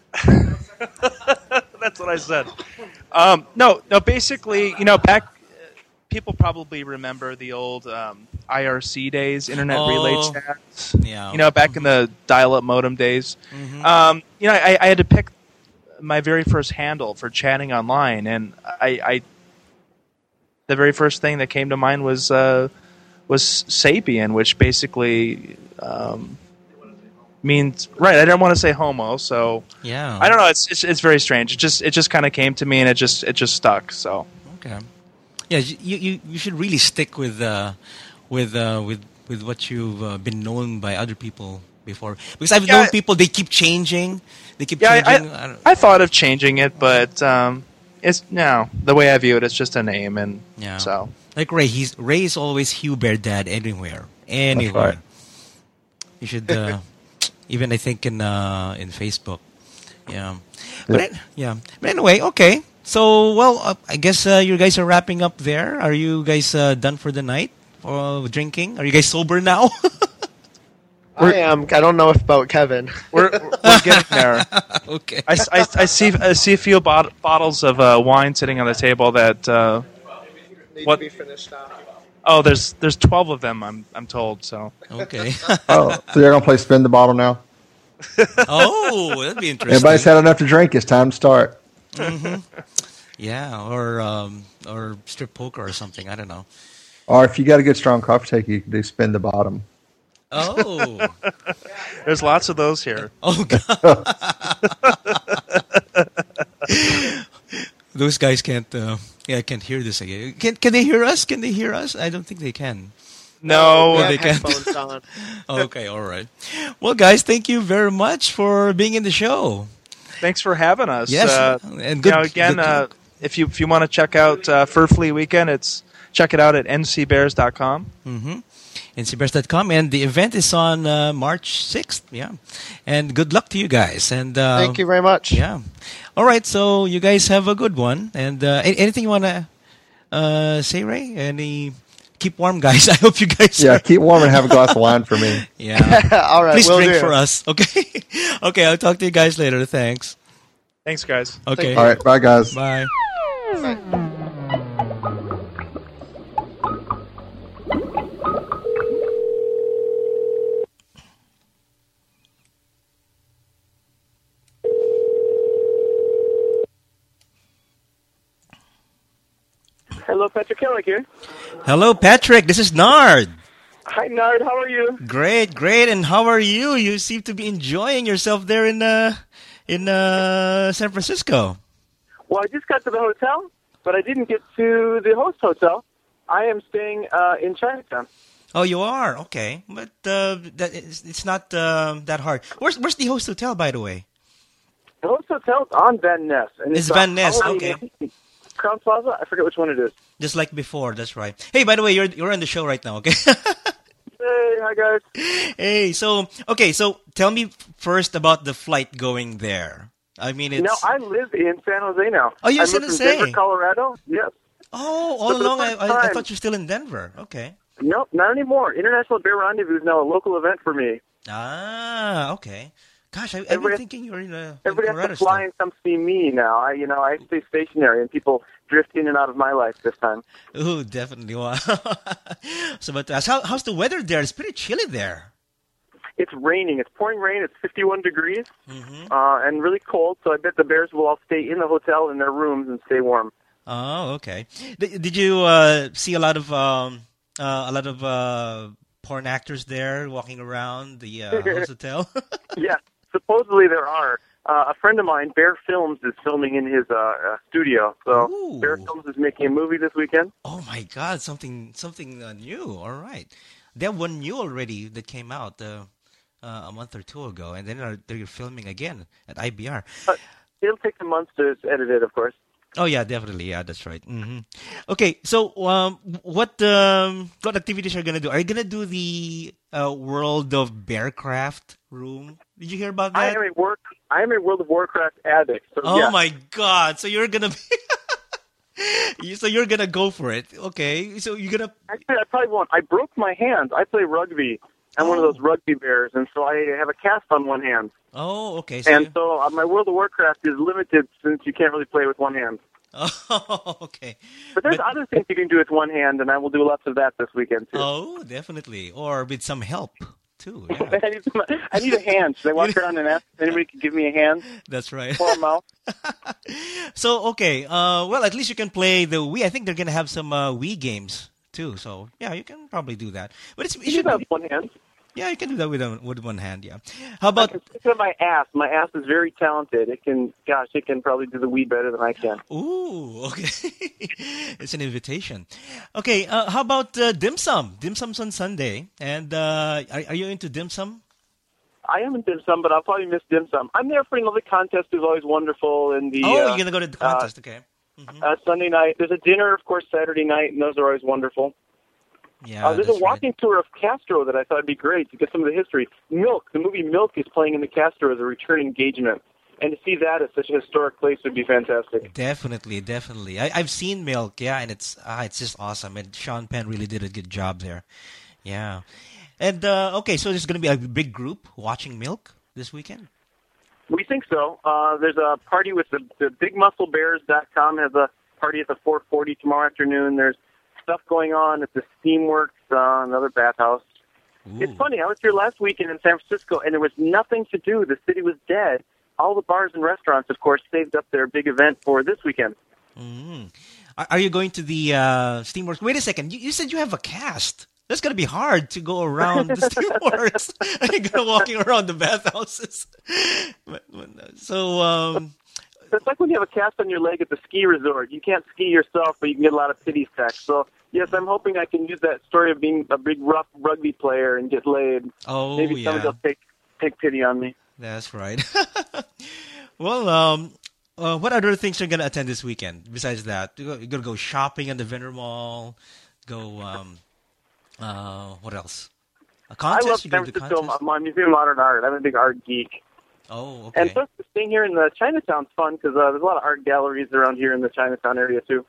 that's what I said. Um, no, no. Basically, you know, back people probably remember the old um, I R C days, internet Oh, relay chats. yeah. You know, back in the dial-up modem days. Mhm. Um, you know, I, I had to pick my very first handle for chatting online, and I, I the very first thing that came to mind was uh, was Sapien, which basically um, means right. I didn't want to say homo, so Yeah. I don't know. It's it's, it's very strange. It just it just kind of came to me, and it just it just stuck. So Okay. Yeah, you you, you should really stick with uh, with uh, with with what you've uh, been known by other people before. Because I've Yeah, known I- people, they keep changing. They keep yeah, changing. I, don't- I, I thought of changing it, but um, it's no the way I view it. It's just a name, and Yeah. so Like Ray, he's Ray is always Hugh Bear Dad anywhere, anywhere. right. You should uh, even I think in uh, in Facebook, yeah. But Yep. an- yeah. But anyway, okay. So well, uh, I guess uh, you guys are wrapping up there. Are you guys uh, done for the night for drinking? Are you guys sober now? I am. I don't know if about Kevin. we're we're getting there. okay. I, I, I see I see a few bot- bottles of uh, wine sitting on the table that uh, Need What? to be finished off. oh there's there's twelve of them I'm I'm told so Okay. Oh, so you're gonna play spin the bottle now? oh, that'd be interesting. Everybody's had enough to drink. It's time to start. Yeah, or um, or strip poker or something. I don't know. Or if you got a good strong coffee taker, you can do spin the bottom. Oh. there's lots of those here. Oh God! Those guys can't. Uh, yeah, I can't hear this again. Can Can they hear us? Can they hear us? I don't think they can. No, We have they can't. headphones on. Okay, all right. Well, guys, thank you very much for being in the show. thanks for having us. Yes, uh, and you good. know, again, good uh, talk. if you if you want to check out uh, Fur Flea Weekend, it's check it out at n c bears dot com. Mm-hmm. N C Bears dot com, and the event is on uh, March sixth. Yeah, and good luck to you guys. And uh, Thank you very much. Yeah. All right. So you guys have a good one. And uh, a- anything you want to uh, say, Ray? Any? Keep warm, guys. I hope you guys. Yeah, are- keep warm and have a glass of wine for me. Yeah. All right. Please will drink do. for us. Okay. Okay. I'll talk to you guys later. Thanks. Thanks, guys. Okay. All right, bye guys. Bye. Hello, Patrick Kellick here. Hello, Patrick. This is Nard. Hi, Nard. How are you? Great, great. And how are you? You seem to be enjoying yourself there in uh in uh San Francisco. Well, I just got to the hotel. but I didn't get to the host hotel. I am staying uh, in Chinatown. Oh, you are? Okay. But uh, that, it's, it's not uh, that hard. Where's where's the host hotel, by the way? The host hotel's on Van Ness. And It's a Van Ness, Holiday okay. Inn. Crown Plaza? I forget which one it is. Just like before, that's right. Hey, by the way, you're you're on the show right now, okay? Hey, hi guys. Hey, so, okay, so tell me first about the flight going there. I mean, it's... No, I live in San Jose now. Oh, you're I in San moved Jose? from Denver, Colorado. Yes. Oh, all So for the along, I, first I, I time- thought you're still in Denver. Okay. Nope, not anymore. International Bear Rendezvous is now a local event for me. Ah, okay. Gosh, I, I've Everybody- been thinking you're in, uh, in Everybody has Colorado to fly still. and come see me now. I, you know, I stay stationary, and people drift in and out of my life this time. Ooh, definitely. Wow. So, but uh, how, how's the weather there? It's pretty chilly there. It's raining. It's pouring rain. It's fifty-one degrees Mm-hmm. uh, and really cold. So I bet the bears will all stay in the hotel in their rooms and stay warm. Oh, okay. Did, did you uh, see a lot of um, uh, a lot of uh, porn actors there walking around the uh, host hotel? Yeah, supposedly there are. Uh, a friend of mine, Bear Films, is filming in his uh, uh, studio. So Ooh. Bear Films is making a movie this weekend. Oh my God, something something uh, new. All right, they have one new already that came out uh, uh, a month or two ago, and then they're, they're filming again at I B R. But it'll take some months to edit it, of course. Oh yeah, definitely. Yeah, that's right. hmm Okay, so um, what um, what activities are you gonna do? Are you gonna do the uh, World of Bearcraft room? Did you hear about I that? am a work. I am a World of Warcraft addict. So Oh yeah. my God! So you're gonna be. You- so you're gonna go for it? Okay. So you're gonna. Actually, I probably won't. I broke my hand. I play rugby. I'm one of Oh. those rugby bears, and so I have a cast on one hand. Oh, okay. So And you- so uh, my World of Warcraft is limited since you can't really play with one hand. Oh, okay. But there's But- other things you can do with one hand, and I will do lots of that this weekend too. Oh, definitely. Or with some help too. Yeah, I, need some, I need a hand. Should I walk around and ask if anybody could give me a hand that's right. or a mouth? So okay, uh, well, at least you can play the Wii. I think they're gonna have some uh, Wii games too. So yeah, you can probably do that. But it's, it You should can have be, one hand. yeah, you can do that with a, with one hand. Yeah. How I about? can stick it in my ass. My ass is very talented. It can, gosh, it can probably do the Wii better than I can. Ooh, okay. It's an invitation. Okay, uh, how about uh, dim sum? Dim sum's on Sunday, and uh, are, are you into dim sum? I am in dim sum, but I'll probably miss dim sum. I'm there for another contest who's always wonderful. And the Oh, uh, you're gonna go to the contest. Okay. Mhm. uh, Sunday night. There's a dinner, of course, Saturday night, and those are always wonderful. Yeah. Uh, there's a that's right. walking tour of Castro that I thought would be great to get some of the history. Milk, the movie Milk is playing in the Castro as a return engagement. And to see that at such a historic place would be fantastic. Definitely, definitely. I, I've seen Milk, yeah, and it's ah, it's just awesome. And Sean Penn really did a good job there. Yeah. And uh, okay, so there's going to be a big group watching Milk this weekend. We think so. Uh, there's a party with the, the big muscle bears dot com has a party at the four forty tomorrow afternoon. There's stuff going on at the Steamworks, uh, another bathhouse. It's Ooh. funny. I was here last weekend in San Francisco, and there was nothing to do. The city was dead. All the bars and restaurants, of course, saved up their big event for this weekend. Mm. Are, are you going to the uh, Steamworks? Wait a second. You, you said you have a cast. That's going to be hard to go around the Steamworks. Are you going to walking around the bathhouses? But- but, So, um, It's like when you have a cast on your leg at the ski resort. You can't ski yourself, but you can get a lot of pity stacks. So, yes, I'm hoping I can use that story of being a big rough rugby player and get laid. oh, Maybe somebody yeah. will take take pity on me. That's right. Well, um, uh, what other things are you going to attend this weekend besides that? You're going to go shopping at the Vendor Mall, go, um, uh, what else? A I contest? love You San go to the Francisco contest? my Museum of Modern Art. I'm a big art geek. Oh, okay. And plus, staying here in the Chinatown's fun because uh, there's a lot of art galleries around here in the Chinatown area, too.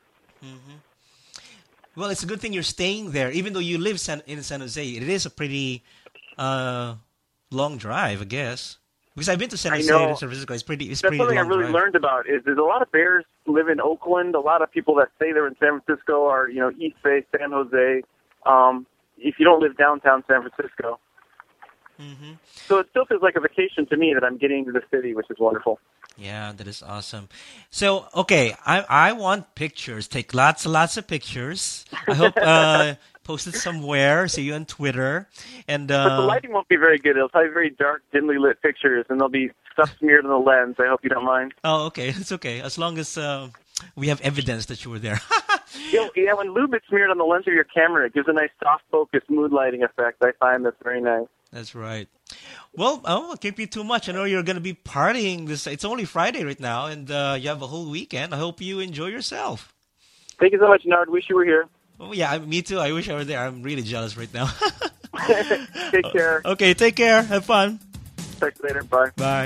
Well, it's a good thing you're staying there, even though you live San, in San Jose. It is a pretty uh, long drive, I guess. Because I've been to San I Jose know. and San Francisco. It's pretty. It's That's pretty something I long really drive. learned about is there's a lot of bears live in Oakland. A lot of people that stay there in San Francisco are, you know, East Bay, San Jose. Um, if you don't live downtown San Francisco. Mm-hmm. So it still feels like a vacation to me that I'm getting to the city, which is wonderful. Yeah, that is awesome. So, okay, I I want pictures. Take lots and lots of pictures. I hope uh, post it somewhere. See you on Twitter. And uh, But the lighting won't be very good. It'll probably be very dark, dimly lit pictures, and there'll be stuff smeared on the lens. I hope you don't mind. oh, okay, it's okay as long as uh, we have evidence that you were there. You know, yeah, when lube is smeared on the lens of your camera, it gives a nice soft focus mood lighting effect. I find that's very nice. That's right. Well, I won't keep you too much. I know you're going to be partying this. It's only Friday right now, and uh, you have a whole weekend. I hope you enjoy yourself. Thank you so much, Nard. Wish you were here. Oh yeah, I- me too. I wish I were there. I'm really jealous right now. Take care. Okay, take care. Have fun. Talk to you later. Bye. Bye.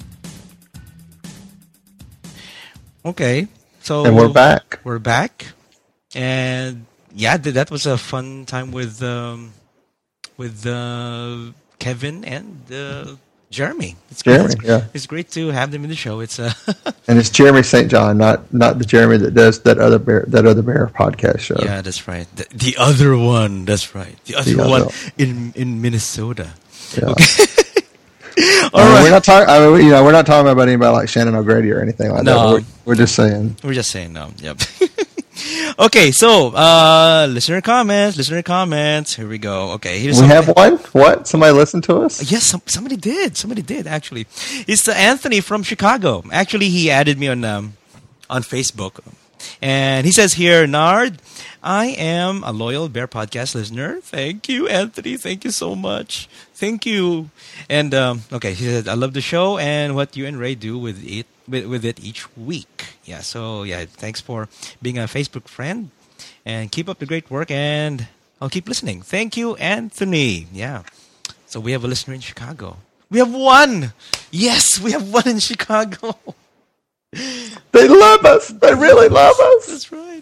Okay, so And we're back. We're back, and yeah, th- that was a fun time with um, with uh, Kevin and uh, Jeremy. It's Jeremy, great. yeah. It's great to have them in the show. It's uh, And it's Jeremy Saint John, not not the Jeremy that does that other bear that other bear podcast show. yeah, that's right. The, the other one, that's right. The other The one other- in in Minnesota. Yeah. All I mean, right. We're not talking. I mean, you know, we're not talking about anybody like Shannon O'Grady or anything like No. that. We're, we're just saying. We're just saying no. Yep. Okay, so uh, listener comments, listener comments. Here we go. Okay, here's We some- have one. What? Somebody listened to us? Yes, some, somebody did. Somebody did actually. It's uh, Anthony from Chicago. Actually, he added me on um, on Facebook, and he says here, Nard, I am a loyal Bear Podcast listener. Thank you, Anthony. Thank you so much. Thank you. And um, okay, he said, I love the show and what you and Ray do with it with, with it each week. Yeah. So yeah, thanks for being a Facebook friend, and keep up the great work. And I'll keep listening. Thank you, Anthony. Yeah. So we have a listener in Chicago. We have one. Yes, we have one in Chicago. They love us. They really love us. That's right.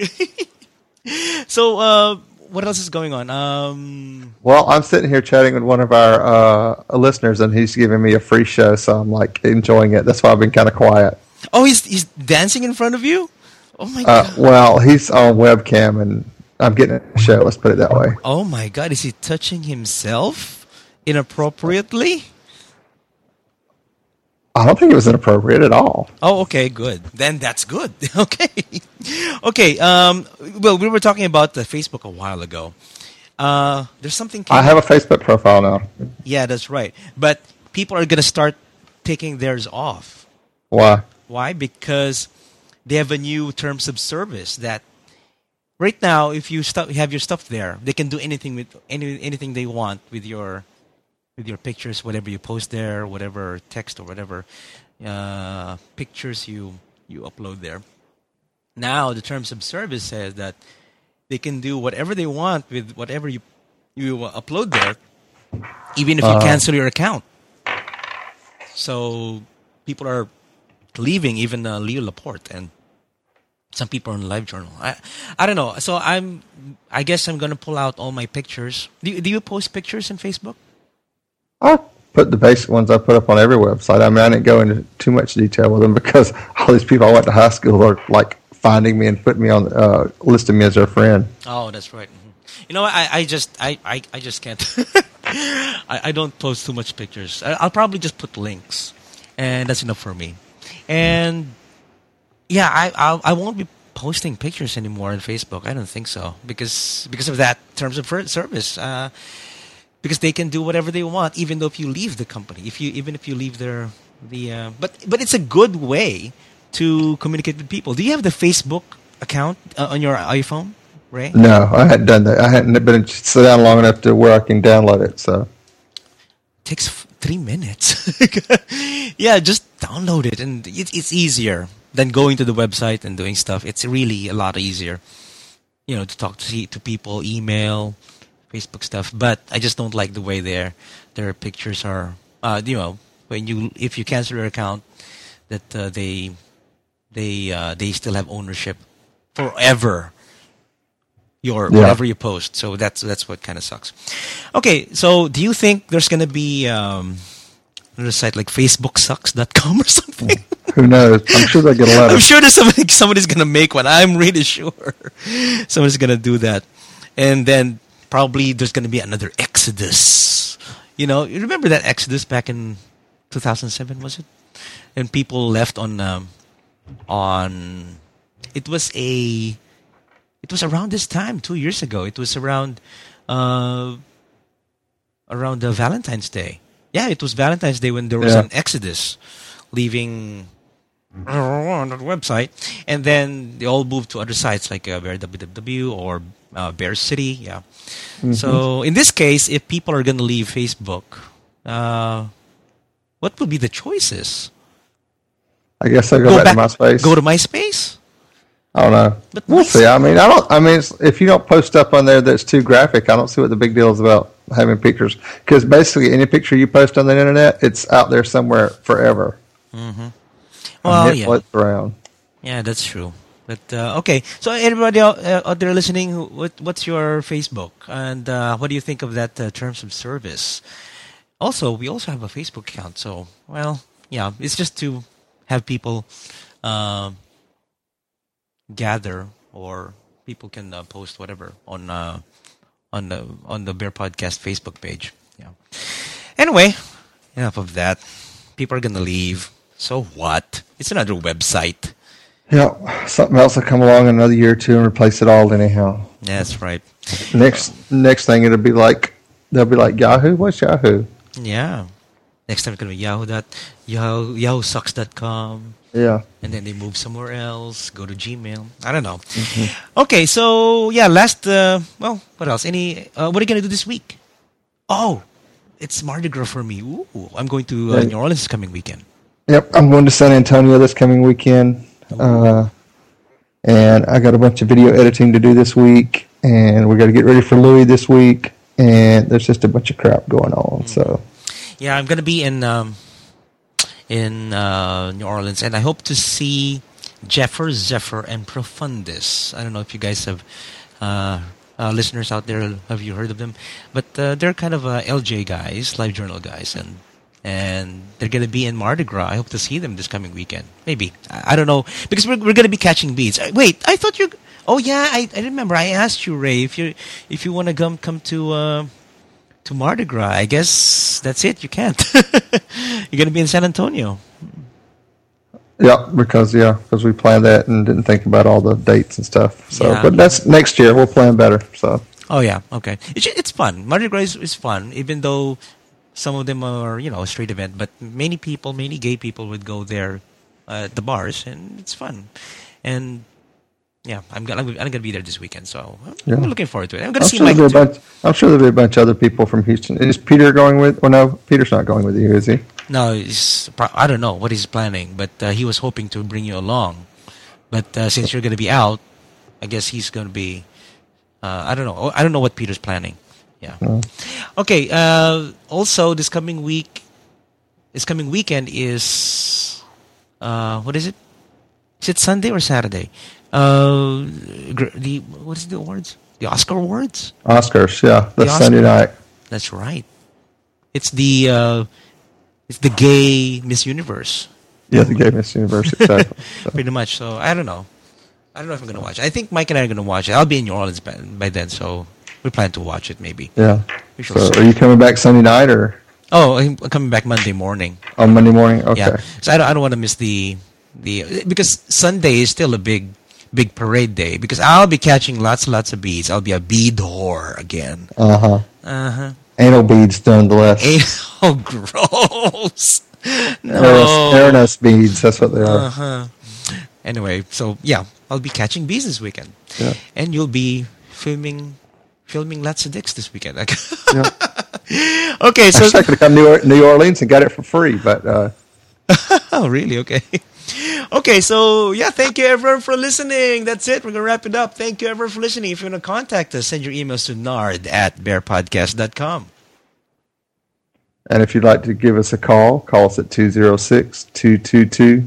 So, uh, what else is going on? Um, Well, I'm sitting here chatting with one of our uh, listeners, and he's giving me a free show, so I'm like enjoying it. That's why I've been kind of quiet. oh, he's he's dancing in front of you. Oh my Uh, god. well, he's on webcam, and I'm getting a show. Let's put it that way. Oh my god. Is he touching himself inappropriately? I don't think it was inappropriate at all. Oh, okay, good. Then that's good. Okay. Okay. Um, well, we were talking about the Facebook a while ago. Uh, there's something. I have a Facebook profile now. Yeah, that's right. But people are gonna start taking theirs off. Why? Why? Because they have a new terms of service that right now, if you stu- have your stuff there, they can do anything with any anything they want with your with your pictures, whatever you post there, whatever text or whatever uh, pictures you you upload there. Now, the terms of service says that they can do whatever they want with whatever you you uh, upload there, even if you Uh-huh. cancel your account. So people are leaving, even uh, Leo Laporte and some people on LiveJournal. I I don't know. So I'm I guess I'm gonna pull out all my pictures. Do you, do you post pictures on Facebook? I put the basic ones I put up on every website. I mean, I didn't go into too much detail with them because all these people I went to high school are like finding me and putting me on, uh, listing me as their friend. Oh, that's right. Mhm. You know, I I just I I, I just can't. I, I don't post too much pictures. I, I'll probably just put links, and that's enough for me. And yeah, I I'll, I won't be posting pictures anymore on Facebook. I don't think so because because of that terms of fir- service. Uh, because they can do whatever they want, even though if you leave the company, if you even if you leave their the uh, but but it's a good way to communicate with people. Do you have the Facebook account uh, on your iPhone, Ray? No, I hadn't done that. I hadn't been sit down long enough to where I can download it. So Takes f- three minutes. Yeah, just download it, and it's it's easier than going to the website and doing stuff. It's really a lot easier, you know, to talk to to people, email, Facebook stuff. But I just don't like the way their their pictures are. Uh, you know, when you if you cancel your account, that uh, they they uh, they still have ownership forever. Your Yeah. whatever you post, so that's that's what kind of sucks. Okay, so do you think there's gonna be um, another site like Facebook Sucks dot com or something? who knows? I'm sure they'll get a letter. I'm sure there's somebody somebody's gonna make one. I'm really sure somebody's gonna do that, and then probably there's gonna be another Exodus. You know, you remember that Exodus back in two thousand seven, was it? And people left on um, on. It was a. It was around this time, two years ago. It was around, uh, around the Valentine's Day. Yeah, it was Valentine's Day when there was Yeah. an Exodus, leaving, on the website, and then they all moved to other sites like uh, Bear W W W or uh, Bear City. Yeah. Mm-hmm. So in this case, if people are going to leave Facebook, uh, what would be the choices? I guess I go, go back, back to MySpace. Go to MySpace. I don't know. But we'll see. I mean, I don't. I mean, it's, if you don't post stuff on there that's too graphic, I don't see what the big deal is about having pictures. Because basically, any picture you post on the internet, it's out there somewhere forever. Mm-hmm. Well, it yeah, floats around. Yeah, that's true. But uh, okay, so everybody out, uh, out there listening, what, what's your Facebook, and uh, what do you think of that uh, terms of service? Also, we also have a Facebook account. So, well, yeah, it's just to have people uh, gather, or people can uh, post whatever on uh, on the on the Bear Podcast Facebook page. Yeah. Anyway, enough of that. People are gonna leave. So what? It's another website. Yeah, something else will come along in another year or two and replace it all anyhow. That's right. Next next thing it'll be like they'll be like Yahoo. What's Yahoo? Yeah. Next time it's gonna be Yahoo dot Yahoo Yahoo sucks dot com. Yeah. And then they move somewhere else, go to Gmail. I don't know. Mm-hmm. Okay, so yeah, last uh, well, what else? Any uh, what are you gonna do this week? Oh, it's Mardi Gras for me. Ooh, I'm going to uh, New Orleans this coming weekend. Yep, I'm going to San Antonio this coming weekend. Uh, and I got a bunch of video editing to do this week, and we got to get ready for Louis this week, and there's just a bunch of crap going on. So, yeah, I'm going to be in um, in uh, New Orleans, and I hope to see Jeffer, Zephyr, and Profundus. I don't know if you guys have uh, uh, listeners out there. Have you heard of them? But uh, they're kind of uh, L J guys, live journal guys, and. And they're going to be in Mardi Gras. I hope to see them this coming weekend. Maybe. I, I don't know. Because we're, we're going to be catching beads. Wait, I thought you... Oh, yeah, I, I remember. I asked you, Ray, if you if you want to come come to uh, to Mardi Gras. I guess that's it. You can't. You're going to be in San Antonio. Yeah, because yeah, because we planned that and didn't think about all the dates and stuff. So, yeah. But that's next year. We'll plan better. So. Oh, yeah. Okay. It's, it's fun. Mardi Gras is, is fun, even though... Some of them are, you know, a straight event, but many people, many gay people would go there uh, at the bars, and it's fun. And yeah, I'm gonna, I'm gonna be there this weekend, so yeah. I'm looking forward to it. I'm gonna I'm see sure Mike. Bunch, I'm sure there'll be a bunch of other people from Houston. Is Peter going with? Well, no, Peter's not going with you, is he? No, he's, I don't know what he's planning, but uh, he was hoping to bring you along. But uh, since you're gonna be out, I guess he's gonna be. Uh, I don't know. I don't know what Peter's planning. Yeah. No. Okay. Uh, also, this coming week, this coming weekend is, uh, what is it? Is it Sunday or Saturday? Uh, the what is the awards? The Oscar awards? Oscars, yeah. That's the Sunday Oscar. night. That's right. It's the uh, it's the gay Miss Universe. Yeah, the gay Miss Universe, exactly. So. Pretty much. So I don't know. I don't know if I'm gonna watch it. I think Mike and I are gonna watch it. I'll be in New Orleans by, by then, so. We plan to watch it, maybe. Yeah. So, are you coming back Sunday night or? Oh, I'm coming back Monday morning. Oh, Monday morning. Okay. Yeah. So I don't, I don't want to miss the the because Sunday is still a big big parade day because I'll be catching lots and lots of beads. I'll be a bead whore again. Uh huh. Uh huh. Anal beads, nonetheless. Oh, gross. No. Aranos beads. That's what they are. Uh huh. Anyway, so yeah, I'll be catching beads this weekend. Yeah. And you'll be filming. Filming lots of dicks this weekend. Yeah. Okay, so I could have come to New Orleans and got it for free, but uh... oh, really? Okay. Okay, so yeah, thank you everyone for listening. That's it. We're gonna wrap it up. Thank you everyone for listening. If you want to contact us, send your emails to nard at bear podcast dot com. And if you'd like to give us a call, call us at two zero six, two two two,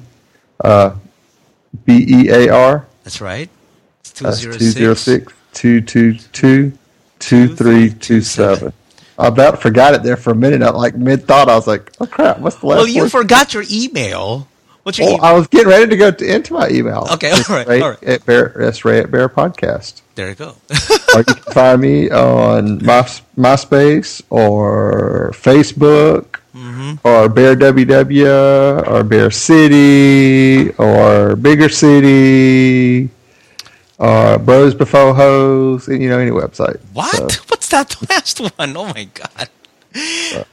B E A R. That's right. It's two zero six, two two two, two three two seven. I about forgot it there for a minute. I like mid thought. I was like, "Oh crap! What's the last?" Well, you word? forgot your email. What's your? Oh, email? I was getting ready to go to, into my email. Okay, all right, Ray all right. At Bear, that's Ray at Bear Podcast. There you go. Or you can find me on my MySpace or Facebook, mm-hmm. or Bear W W, or Bear City, or Bigger City. Uh, Bros Before Hoes, you know, any website. What? So. What's that last one? Oh my god. Uh,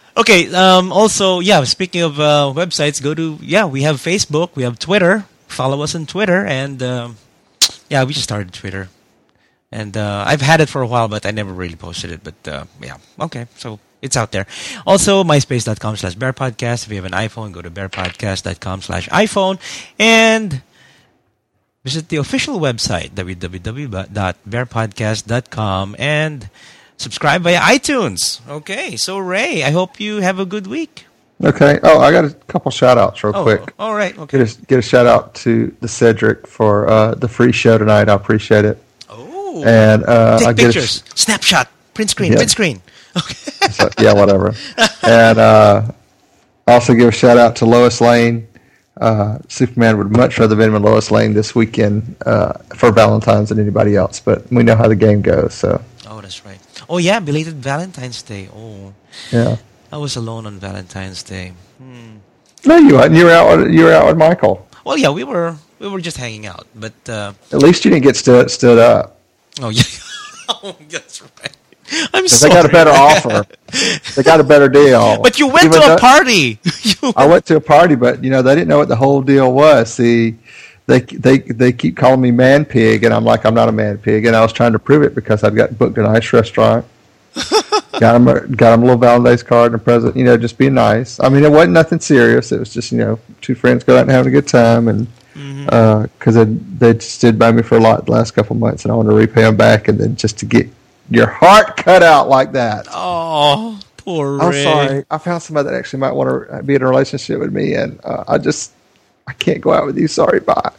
Okay. Um, also, yeah. Speaking of uh, websites, go to yeah. We have Facebook. We have Twitter. Follow us on Twitter, and um, yeah, we just started Twitter, and uh, I've had it for a while, but I never really posted it. But uh, yeah, okay. So it's out there. Also, myspace dot com slash bear podcast. If you have an iPhone, go to bear podcast dot com slash iPhone, and visit the official website w w w dot bear podcast dot com and subscribe via iTunes. Okay, so Ray, I hope you have a good week. Okay. Oh, I got a couple shout outs real Oh, quick. all right. Okay. Get a, get a shout out to the Cedric for uh, the free show tonight. I appreciate it. Oh. And uh, Take I get a pictures. Snapshot. Print screen. Yeah. Print screen. Okay. So, yeah, whatever. And uh, also give a shout out to Lois Lane. Uh, Superman would much rather been with Lois Lane this weekend uh, for Valentine's than anybody else, but we know how the game goes. So Oh, that's right. Oh, yeah. Belated Valentine's Day. Oh, yeah. I was alone on Valentine's Day. Hmm. No, you weren't. You were out. With, you were out with Michael. Well, yeah, we were we were just hanging out, but uh, At least you didn't get stood stood up. oh yeah, oh that's right. I'm 'Cause sorry. they got a better offer. They got a better deal. But you went Even to a though- party. You I went to a party, but you know they didn't know what the whole deal was. See, they they they keep calling me man pig, and I'm like, I'm not a man pig, and I was trying to prove it because I've got booked a nice restaurant. got him a, got him a little Valentine's card and a present. You know, just being nice. I mean, it wasn't nothing serious. It was just you know two friends going out and having a good time, and because mm-hmm. uh, they they stood by me for a lot the last couple of months, and I want to repay them back, and then just to get your heart cut out like that. Oh, poor Ray. I'm sorry. I found somebody that actually might want to be in a relationship with me, and uh, I just I can't go out with you. Sorry, bye.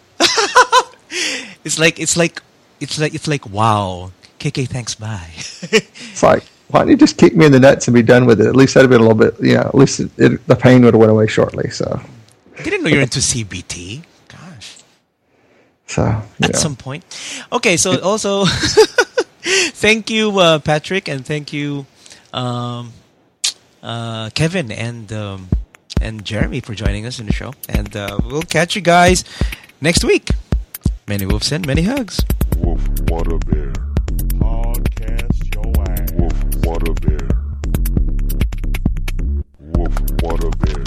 It's like it's like it's like it's like wow. K K, thanks, bye. It's like, why don't you just kick me in the nuts and be done with it? At least that'd have been a little bit, you know, at least it, it, the pain would have went away shortly. So, I didn't know you're into C B T. Gosh. so At yeah. some point. Okay, so also thank you, uh, Patrick, and thank you, um, uh, Kevin and um, and Jeremy for joining us in the show. And uh, we'll catch you guys next week. Many wolves and many hugs. Woof, what a bear. Podcast your ass. Woof, what a bear. Woof, what a bear.